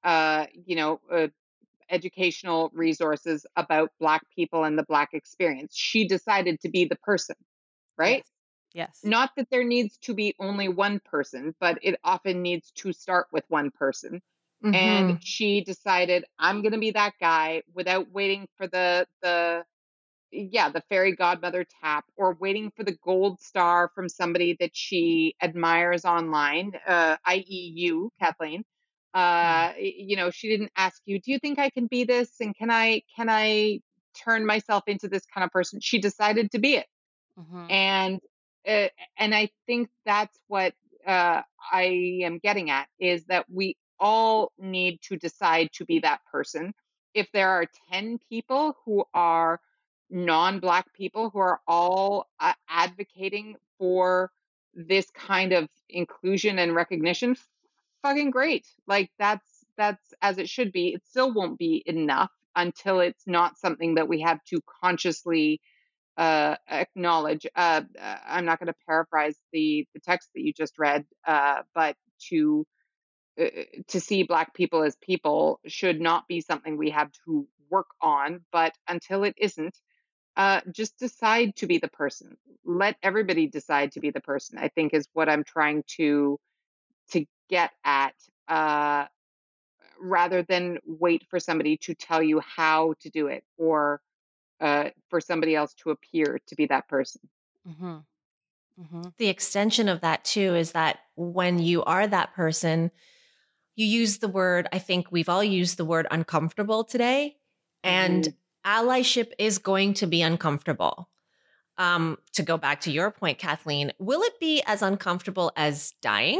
educational resources about Black people and the Black experience. She decided to be the person, right? Yes. Yes. Not that there needs to be only one person, but it often needs to start with one person. And Mm-hmm. she decided, I'm going to be that guy, without waiting for the fairy godmother tap, or waiting for the gold star from somebody that she admires online, i.e. you, Kathleen. Mm-hmm. She didn't ask you, do you think I can be this? And can I turn myself into this kind of person? She decided to be it. Mm-hmm. And uh, and I think that's what I am getting at, is that we all need to decide to be that person. If there are 10 people who are non-Black people who are all advocating for this kind of inclusion and recognition, fucking great. Like that's as it should be. It still won't be enough until it's not something that we have to consciously acknowledge. I'm not going to paraphrase the text that you just read, but uh, to see Black people as people should not be something we have to work on. But until it isn't, just decide to be the person. Let everybody decide to be the person, I think, is what I'm trying to get at. Rather than wait for somebody to tell you how to do it, or for somebody else to appear to be that person. Mm-hmm. Mm-hmm. The extension of that too is that when you are that person, you use the word, I think we've all used the word uncomfortable today, and allyship is going to be uncomfortable. To go back to your point, Kathleen, will it be as uncomfortable as dying?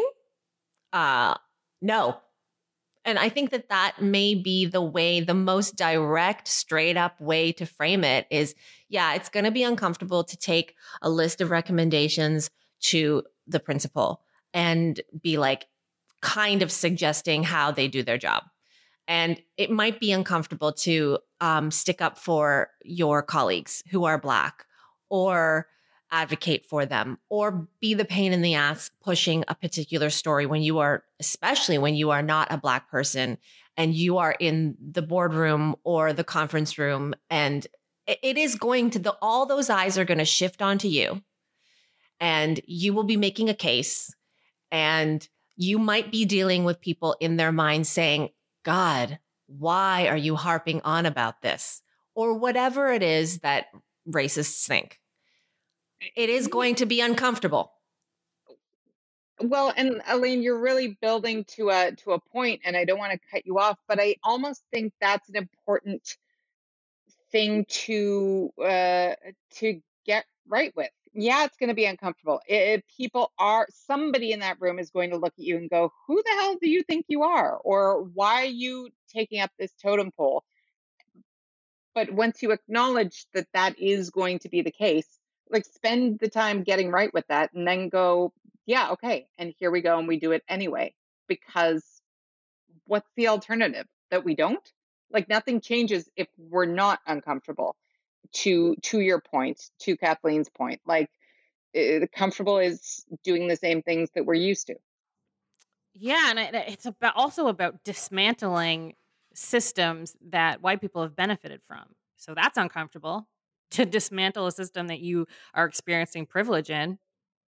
No. And I think that that may be the most direct, straight up way to frame it is, yeah, it's going to be uncomfortable to take a list of recommendations to the principal and be like kind of suggesting how they do their job. And it might be uncomfortable to stick up for your colleagues who are Black or advocate for them or be the pain in the ass pushing a particular story when you are, especially when you are not a Black person and you are in the boardroom or the conference room. And it is going to, all those eyes are going to shift onto you and you will be making a case and you might be dealing with people in their minds saying, God, why are you harping on about this? Or whatever it is that racists think. It is going to be uncomfortable. Well, and Elaine, you're really building to a point, and I don't want to cut you off, but I almost think that's an important thing to get right with. Yeah, it's going to be uncomfortable. Somebody in that room is going to look at you and go, "Who the hell do you think you are?" Or "Why are you taking up this totem pole?" But once you acknowledge that that is going to be the case, like spend the time getting right with that and then go, yeah, okay. And here we go. And we do it anyway, because what's the alternative? That we don't? Like nothing changes if we're not uncomfortable. To your point, to Kathleen's point, like comfortable is doing the same things that we're used to. Yeah, and it's also about dismantling systems that white people have benefited from. So that's uncomfortable to dismantle a system that you are experiencing privilege in.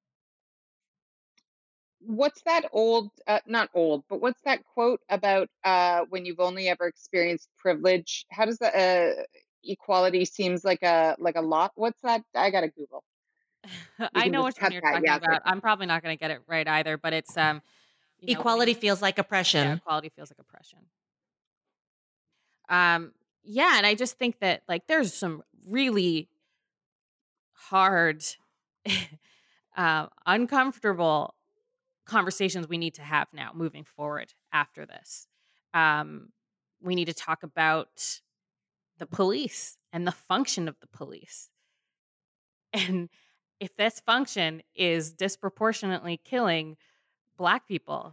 What's that old, not old, but what's that quote about when you've only ever experienced privilege? How does the equality seems like a lot? What's that? I gotta Google. We I can know just which one cut you're that. talking Yeah, about. I'm probably not going to get it right either, but it's Equality feels like oppression. Yeah, equality feels like oppression. Yeah, and I just think that like there's some really hard, uncomfortable conversations we need to have now moving forward after this. We need to talk about the police and the function of the police. And if this function is disproportionately killing Black people,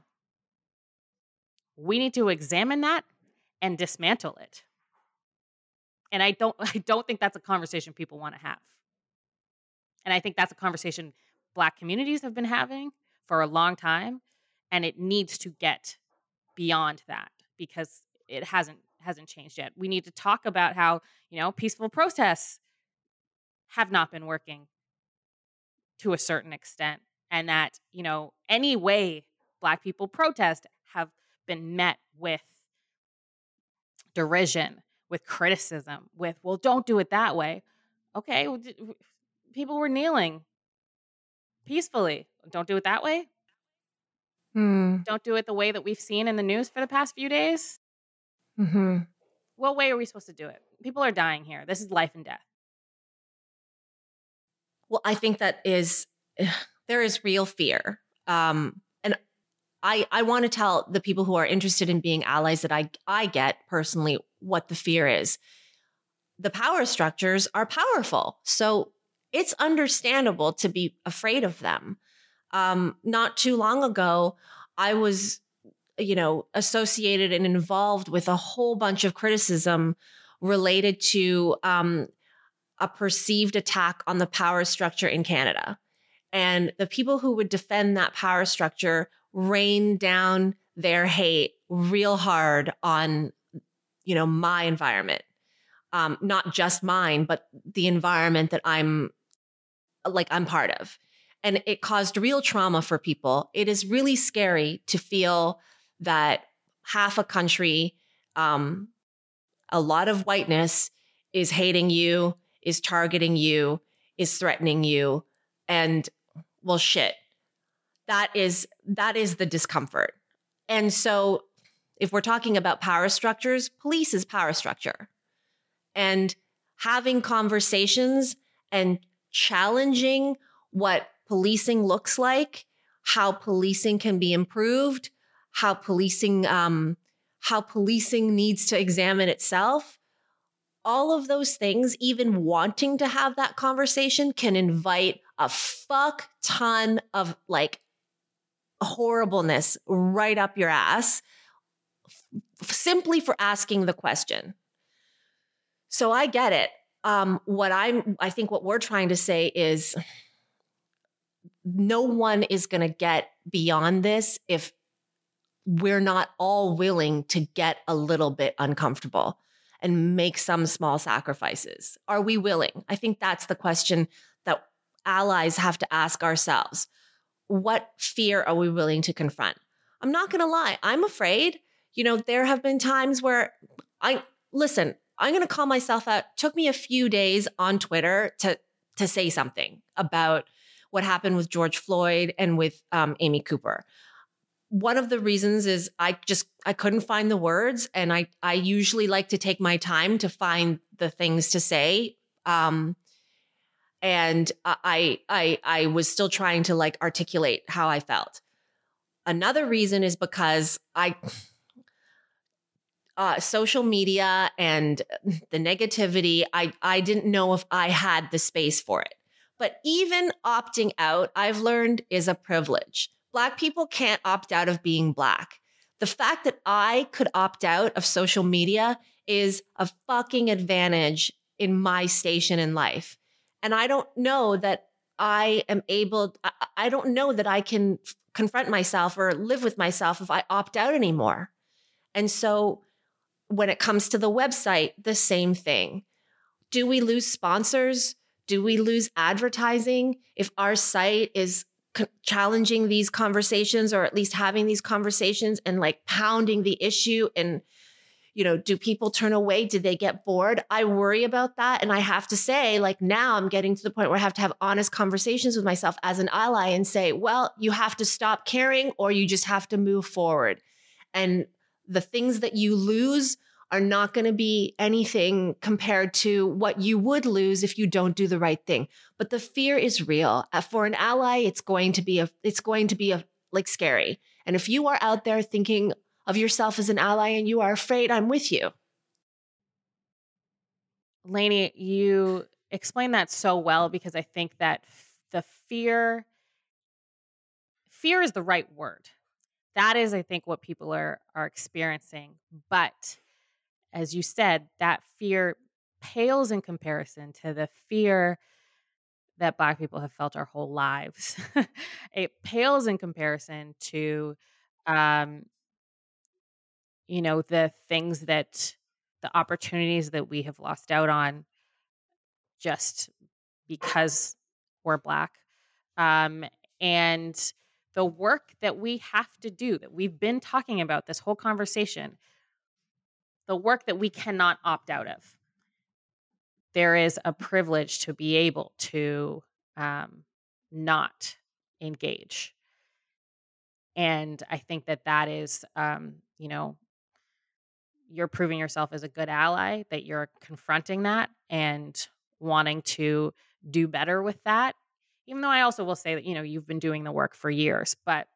we need to examine that and dismantle it. And I don't think that's a conversation people want to have. And I think that's a conversation Black communities have been having for a long time, and it needs to get beyond that because it hasn't changed yet. We need to talk about how, peaceful protests have not been working to a certain extent, and that, any way Black people protest have been met with derision, with criticism, with, well, don't do it that way. Okay, well, people were kneeling peacefully. Don't do it that way. Don't do it the way that we've seen in the news for the past few days. Mm-hmm. What way are we supposed to do it? People are dying here. This is life and death. Well, I think there is real fear. And I want to tell the people who are interested in being allies that I get personally what the fear is. The power structures are powerful. So it's understandable to be afraid of them. Not too long ago, I was, associated and involved with a whole bunch of criticism related to a perceived attack on the power structure in Canada. And the people who would defend that power structure rained down their hate real hard on, my environment. Not just mine, but the environment that I'm part of. And it caused real trauma for people. It is really scary to feel that half a country, a lot of whiteness is hating you, is targeting you, is threatening you. And well, shit, that is the discomfort. And so if we're talking about power structures, police is power structure. And having conversations and challenging what policing looks like, how policing can be improved, how policing needs to examine itself, all of those things, even wanting to have that conversation, can invite a fuck ton of like horribleness right up your ass simply for asking the question. So I get it. I think what we're trying to say is no one is going to get beyond this if we're not all willing to get a little bit uncomfortable and make some small sacrifices. Are we willing? I think that's the question that allies have to ask ourselves. What fear are we willing to confront? I'm not going to lie. I'm afraid. There have been times where I'm going to call myself out. It took me a few days on Twitter to say something about what happened with George Floyd and with Amy Cooper. One of the reasons is I couldn't find the words, and I usually like to take my time to find the things to say. And I was still trying to like articulate how I felt. Another reason is because social media and the negativity, I didn't know if I had the space for it. But even opting out, I've learned, is a privilege. Black people can't opt out of being Black. The fact that I could opt out of social media is a fucking advantage in my station in life. And I don't know that I don't know that I can confront myself or live with myself if I opt out anymore. And so when it comes to the website, the same thing. Do we lose sponsors? Do we lose advertising if our site is challenging these conversations, or at least having these conversations and like pounding the issue? And, do people turn away? Do they get bored? I worry about that. And I have to say, like, now I'm getting to the point where I have to have honest conversations with myself as an ally and say, well, you have to stop caring, or you just have to move forward. And the things that you lose are not going to be anything compared to what you would lose if you don't do the right thing. But the fear is real. For an ally, it's going to be like scary. And if you are out there thinking of yourself as an ally and you are afraid, I'm with you. Lainey, you explained that so well, because I think that the fear is the right word. That is, I think, what people are experiencing. But as you said, that fear pales in comparison to the fear that Black people have felt our whole lives. It pales in comparison to, the things the opportunities that we have lost out on just because we're Black. And the work that we have to do, that we've been talking about this whole conversation, the work that we cannot opt out of. There is a privilege to be able to not engage. And I think that is, you're proving yourself as a good ally, that you're confronting that and wanting to do better with that. Even though I also will say that, you've been doing the work for years, but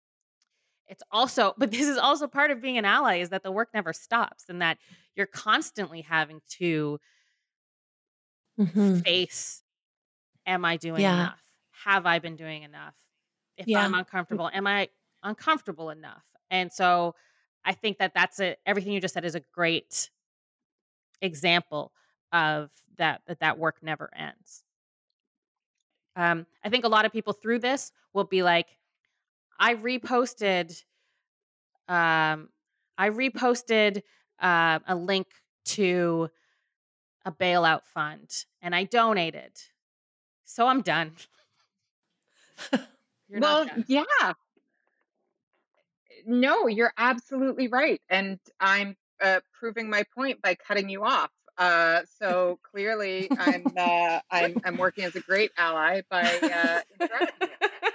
this is also part of being an ally, is that the work never stops, and that you're constantly having to face, am I doing enough? Have I been doing enough? If I'm uncomfortable, am I uncomfortable enough? And so I think that's everything you just said is a great example of that work never ends. I think a lot of people through this will be like, I reposted a link to a bailout fund and I donated, so I'm done. Well, yeah. No, you're absolutely right. And I'm proving my point by cutting you off. So clearly, I'm working as a great ally by interrupting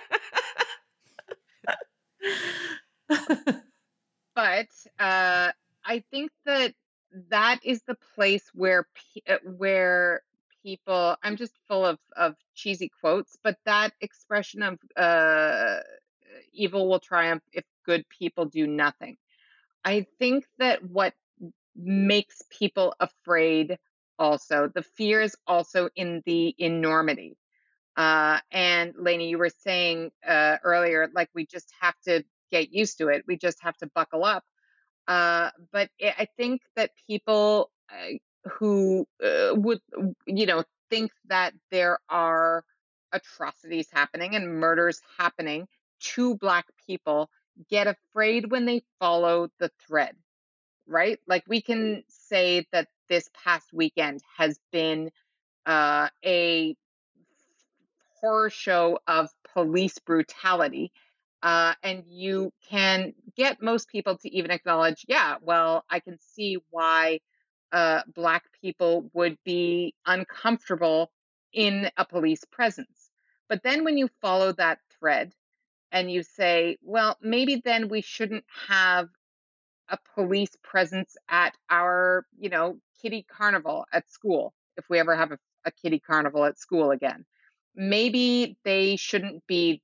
you. But I think that is the place where people. I'm just full of cheesy quotes, but that expression of evil will triumph if good people do nothing. I think that what makes people afraid also, the fear is also in the enormity. And Lainey, you were saying earlier, like we just have to get used to it. We just have to buckle up. But I think that people who would, think that there are atrocities happening and murders happening to Black people get afraid when they follow the thread, right? Like we can say that this past weekend has been a horror show of police brutality. And you can get most people to even acknowledge, yeah, well, I can see why Black people would be uncomfortable in a police presence. But then when you follow that thread and you say, well, maybe then we shouldn't have a police presence at our, kiddie carnival at school, if we ever have a kiddie carnival at school again. Maybe they shouldn't be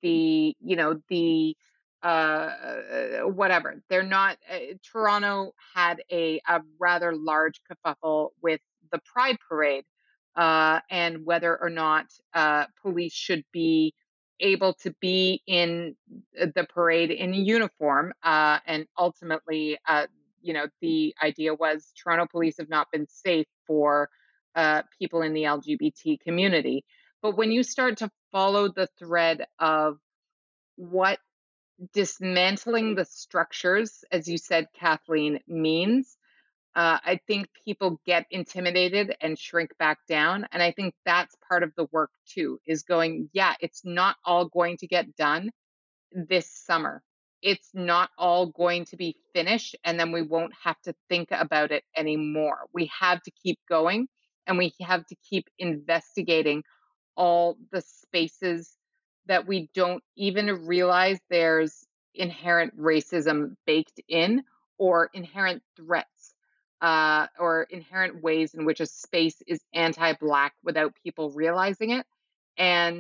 whatever. They're not. Toronto had a rather large kerfuffle with the Pride Parade, and whether or not police should be able to be in the parade in uniform. And ultimately, the idea was Toronto police have not been safe for people in the LGBT community. But when you start to follow the thread of what dismantling the structures, as you said, Kathleen, means, I think people get intimidated and shrink back down. And I think that's part of the work too, is going, yeah, it's not all going to get done this summer. It's not all going to be finished, and then we won't have to think about it anymore. We have to keep going, and we have to keep investigating all the spaces that we don't even realize there's inherent racism baked in, or inherent threats, or inherent ways in which a space is anti-Black without people realizing it, and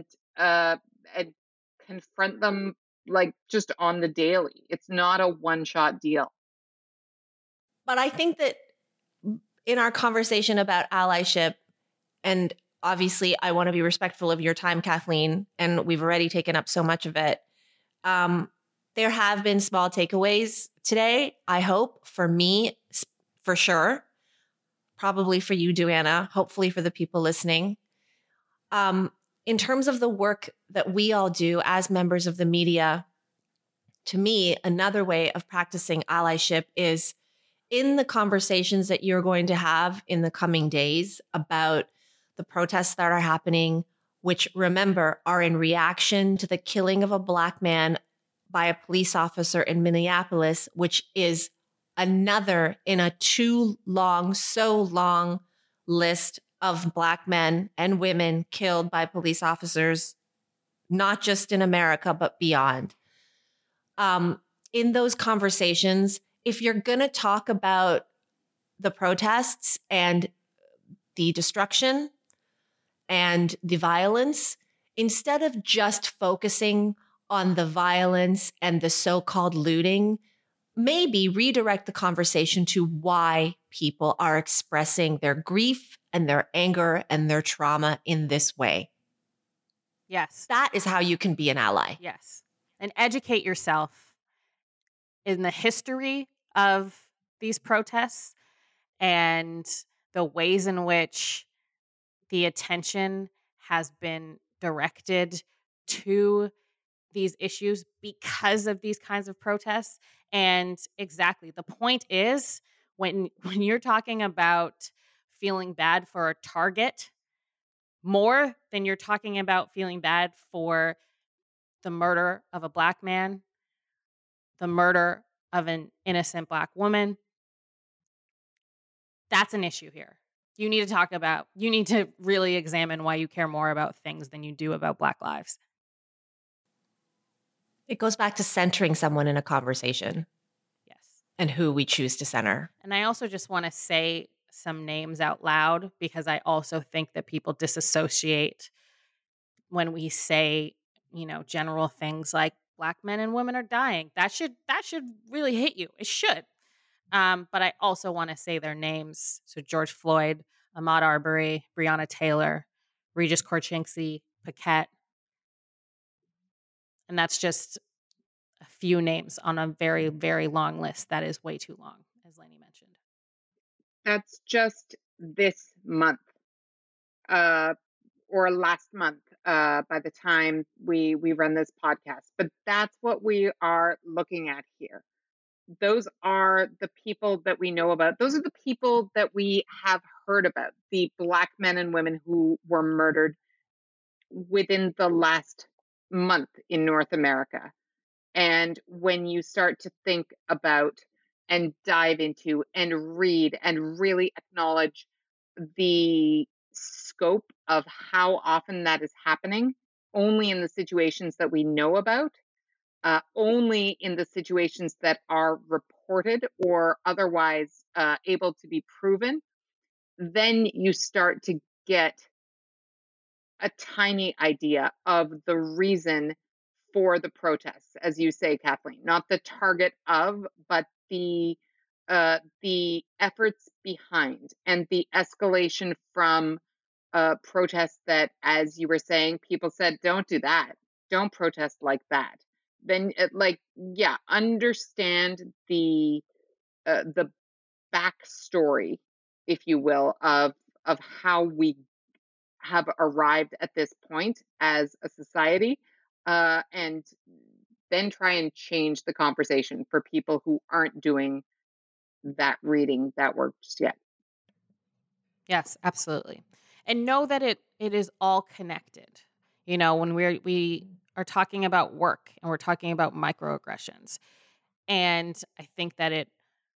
confront them like just on the daily. It's not a one-shot deal. But I think that in our conversation about allyship, and obviously I want to be respectful of your time, Kathleen, and we've already taken up so much of it. There have been small takeaways today, I hope, for me, for sure. Probably for you, Duana, hopefully for the people listening. In terms of the work that we all do as members of the media, to me, another way of practicing allyship is in the conversations that you're going to have in the coming days about the protests that are happening, which, remember, are in reaction to the killing of a Black man by a police officer in Minneapolis, which is another in a so long list of Black men and women killed by police officers, not just in America, but beyond. In those conversations, if you're going to talk about the protests and the destruction and the violence, instead of just focusing on the violence and the so-called looting, maybe redirect the conversation to why people are expressing their grief and their anger and their trauma in this way. Yes. That is how you can be an ally. Yes. And educate yourself in the history of these protests and the ways in which the attention has been directed to these issues because of these kinds of protests. And exactly, the point is when you're talking about feeling bad for a target more than you're talking about feeling bad for the murder of a Black man, the murder of an innocent Black woman, that's an issue here. You need to really examine why you care more about things than you do about Black lives. It goes back to centering someone in a conversation. Yes. And who we choose to center. And I also just want to say some names out loud because I also think that people disassociate when we say, general things like Black men and women are dying. That should really hit you. It should. But I also want to say their names. So George Floyd, Ahmaud Arbery, Breonna Taylor, Regis Korchinski, Paquette. And that's just a few names on a very, very long list that is way too long, as Lainey mentioned. That's just this month, or last month, by the time we run this podcast. But that's what we are looking at here. Those are the people that we know about. Those are the people that we have heard about, the Black men and women who were murdered within the last month in North America. And when you start to think about and dive into and read and really acknowledge the scope of how often that is happening, only in the situations that we know about, only in the situations that are reported or otherwise able to be proven, then you start to get a tiny idea of the reason for the protests, as you say, Kathleen, not the target of, but the efforts behind and the escalation from protests that, as you were saying, people said, don't do that. Don't protest like that. Then, understand the backstory, if you will, of how we have arrived at this point as a society, and then try and change the conversation for people who aren't doing that reading, that work just yet. Yes, absolutely. And know that it is all connected. When we are talking about work and we're talking about microaggressions. And I think that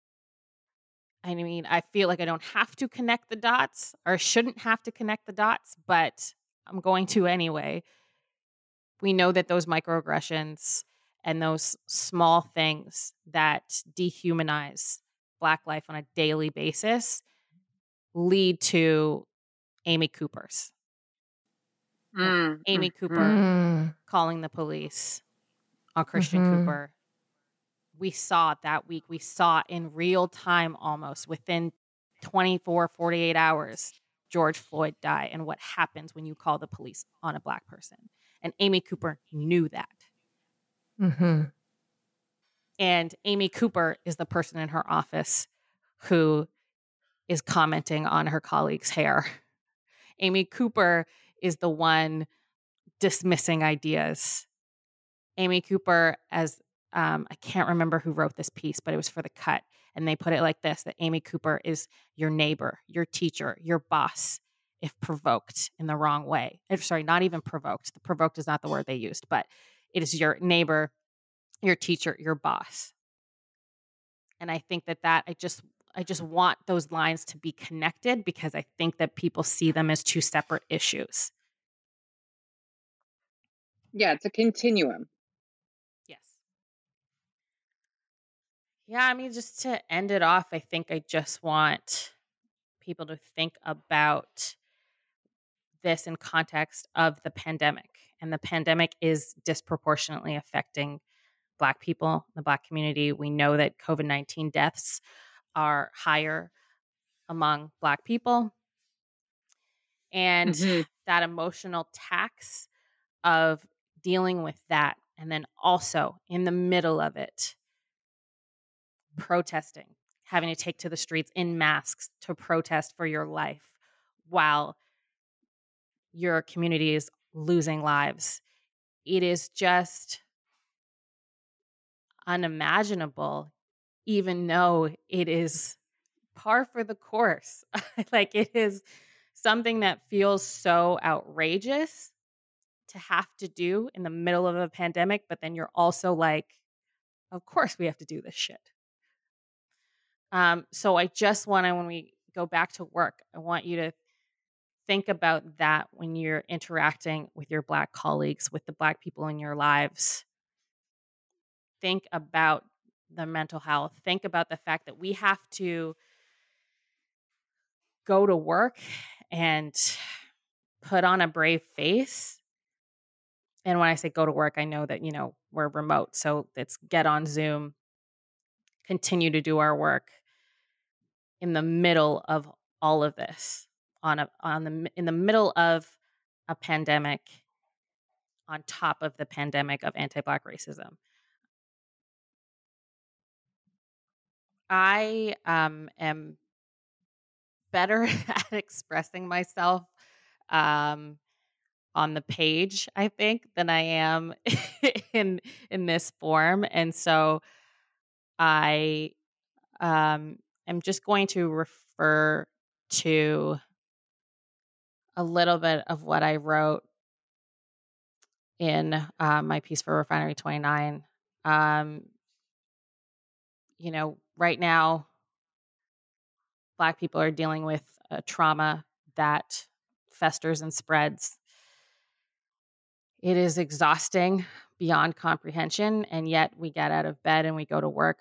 I feel like I don't have to connect the dots or shouldn't have to connect the dots, but I'm going to anyway. We know that those microaggressions and those small things that dehumanize Black life on a daily basis lead to Amy Cooper's. Amy Cooper calling the police on Christian Cooper. We saw it that week. We saw in real time, almost within 24, 48 hours, George Floyd die and what happens when you call the police on a Black person. And Amy Cooper knew that. Mm-hmm. And Amy Cooper is the person in her office who is commenting on her colleague's hair. Amy Cooper is the one dismissing ideas. Amy Cooper, as I can't remember who wrote this piece, but it was for The Cut. And they put it like this, that Amy Cooper is your neighbor, your teacher, your boss, if provoked in the wrong way. Sorry, not even provoked. The provoked is not the word they used, but it is your neighbor, your teacher, your boss. And I think that I just want those lines to be connected because I think that people see them as two separate issues. Yeah, it's a continuum. Yes. Yeah, just to end it off, I think I just want people to think about this in context of the pandemic. And the pandemic is disproportionately affecting Black people, the Black community. We know that COVID-19 deaths are higher among Black people. And that emotional tax of dealing with that. And then also in the middle of it, protesting, having to take to the streets in masks to protest for your life while your community is losing lives. It is just unimaginable, even though it is par for the course. Like, it is something that feels so outrageous to have to do in the middle of a pandemic, but then you're also like, of course we have to do this shit. So I just want to, when we go back to work. I want you to think about that when you're interacting with your Black colleagues, with the Black people in your lives. Think about the mental health. Think about the fact that we have to go to work and put on a brave face. And when I say go to work, I know that, we're remote. So it's get on Zoom, continue to do our work in the middle of all of this, in the middle of a pandemic, on top of the pandemic of anti-Black racism. I am better at expressing myself on the page, I think, than I am in this form, and so I am just going to refer to a little bit of what I wrote in my piece for Refinery 29. Right now, Black people are dealing with a trauma that festers and spreads. It is exhausting beyond comprehension, and yet we get out of bed and we go to work.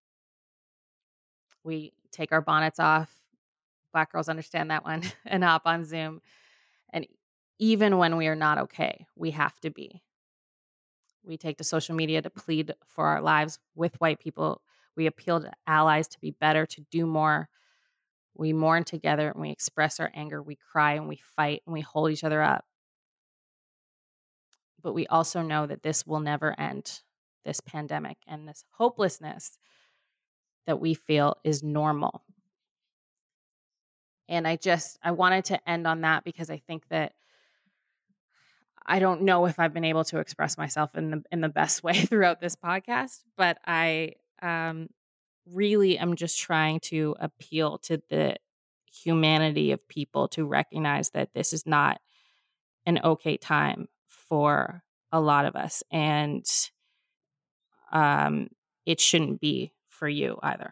We take our bonnets off. Black girls understand that one, and hop on Zoom. And even when we are not okay, we have to be. We take to social media to plead for our lives with white people. We appeal to allies to be better, to do more. We mourn together and we express our anger. We cry and we fight and we hold each other up. But we also know that this will never end, this pandemic, and this hopelessness that we feel is normal. And I wanted to end on that because I think that I don't know if I've been able to express myself in the best way throughout this podcast, but I really am just trying to appeal to the humanity of people to recognize that this is not an okay time for a lot of us, and it shouldn't be for you either.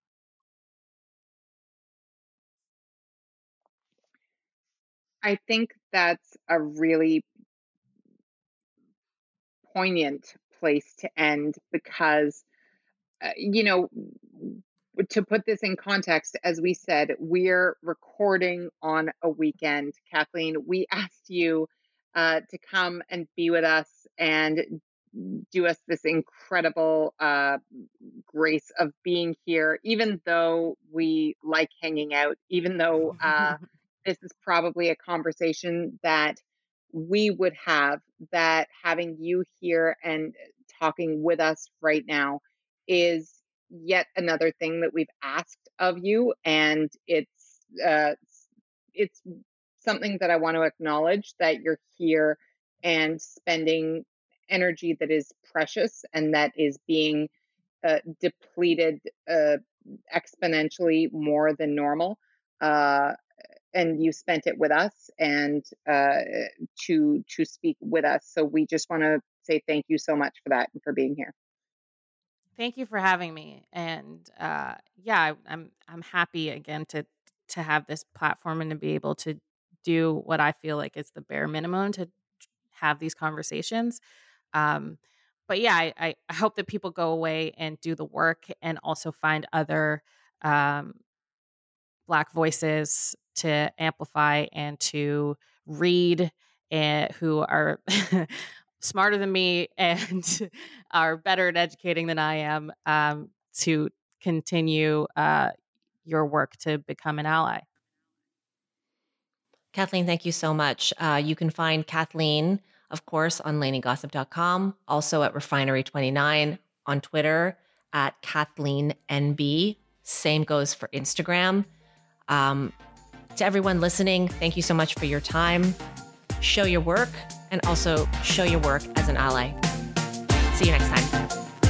I think that's a really poignant place to end because, to put this in context, as we said, we're recording on a weekend. Kathleen, we asked you to come and be with us and do us this incredible grace of being here, even though we like hanging out, even though this is probably a conversation that we would have, that having you here and talking with us right now is yet another thing that we've asked of you. And it's something that I want to acknowledge, that you're here and spending energy that is precious and that is being depleted exponentially more than normal. And you spent it with us and to speak with us. So we just want to say thank you so much for that and for being here. Thank you for having me. And I'm happy again to have this platform and to be able to do what I feel like is the bare minimum to have these conversations. But yeah, I hope that people go away and do the work and also find other Black voices to amplify and to read, and who are smarter than me and are better at educating than I am, to continue your work to become an ally. Kathleen, thank you so much. You can find Kathleen, of course, on LaineyGossip.com, also at Refinery29, on Twitter at KathleenNB. Same goes for Instagram. To everyone listening, thank you so much for your time. Show your work, and also show your work as an ally. See you next time.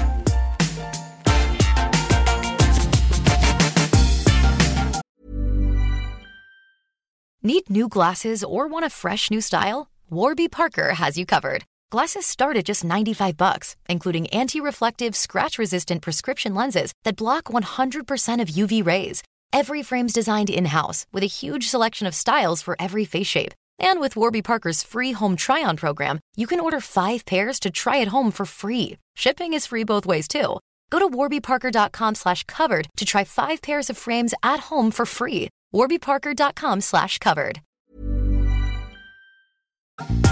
Need new glasses or want a fresh new style? Warby Parker has you covered. Glasses start at just $95, including anti-reflective, scratch-resistant prescription lenses that block 100% of UV rays. Every frame's designed in-house with a huge selection of styles for every face shape. And with Warby Parker's free home try-on program, you can order 5 pairs to try at home for free. Shipping is free both ways, too. Go to warbyparker.com/covered to try 5 pairs of frames at home for free. warbyparker.com/covered.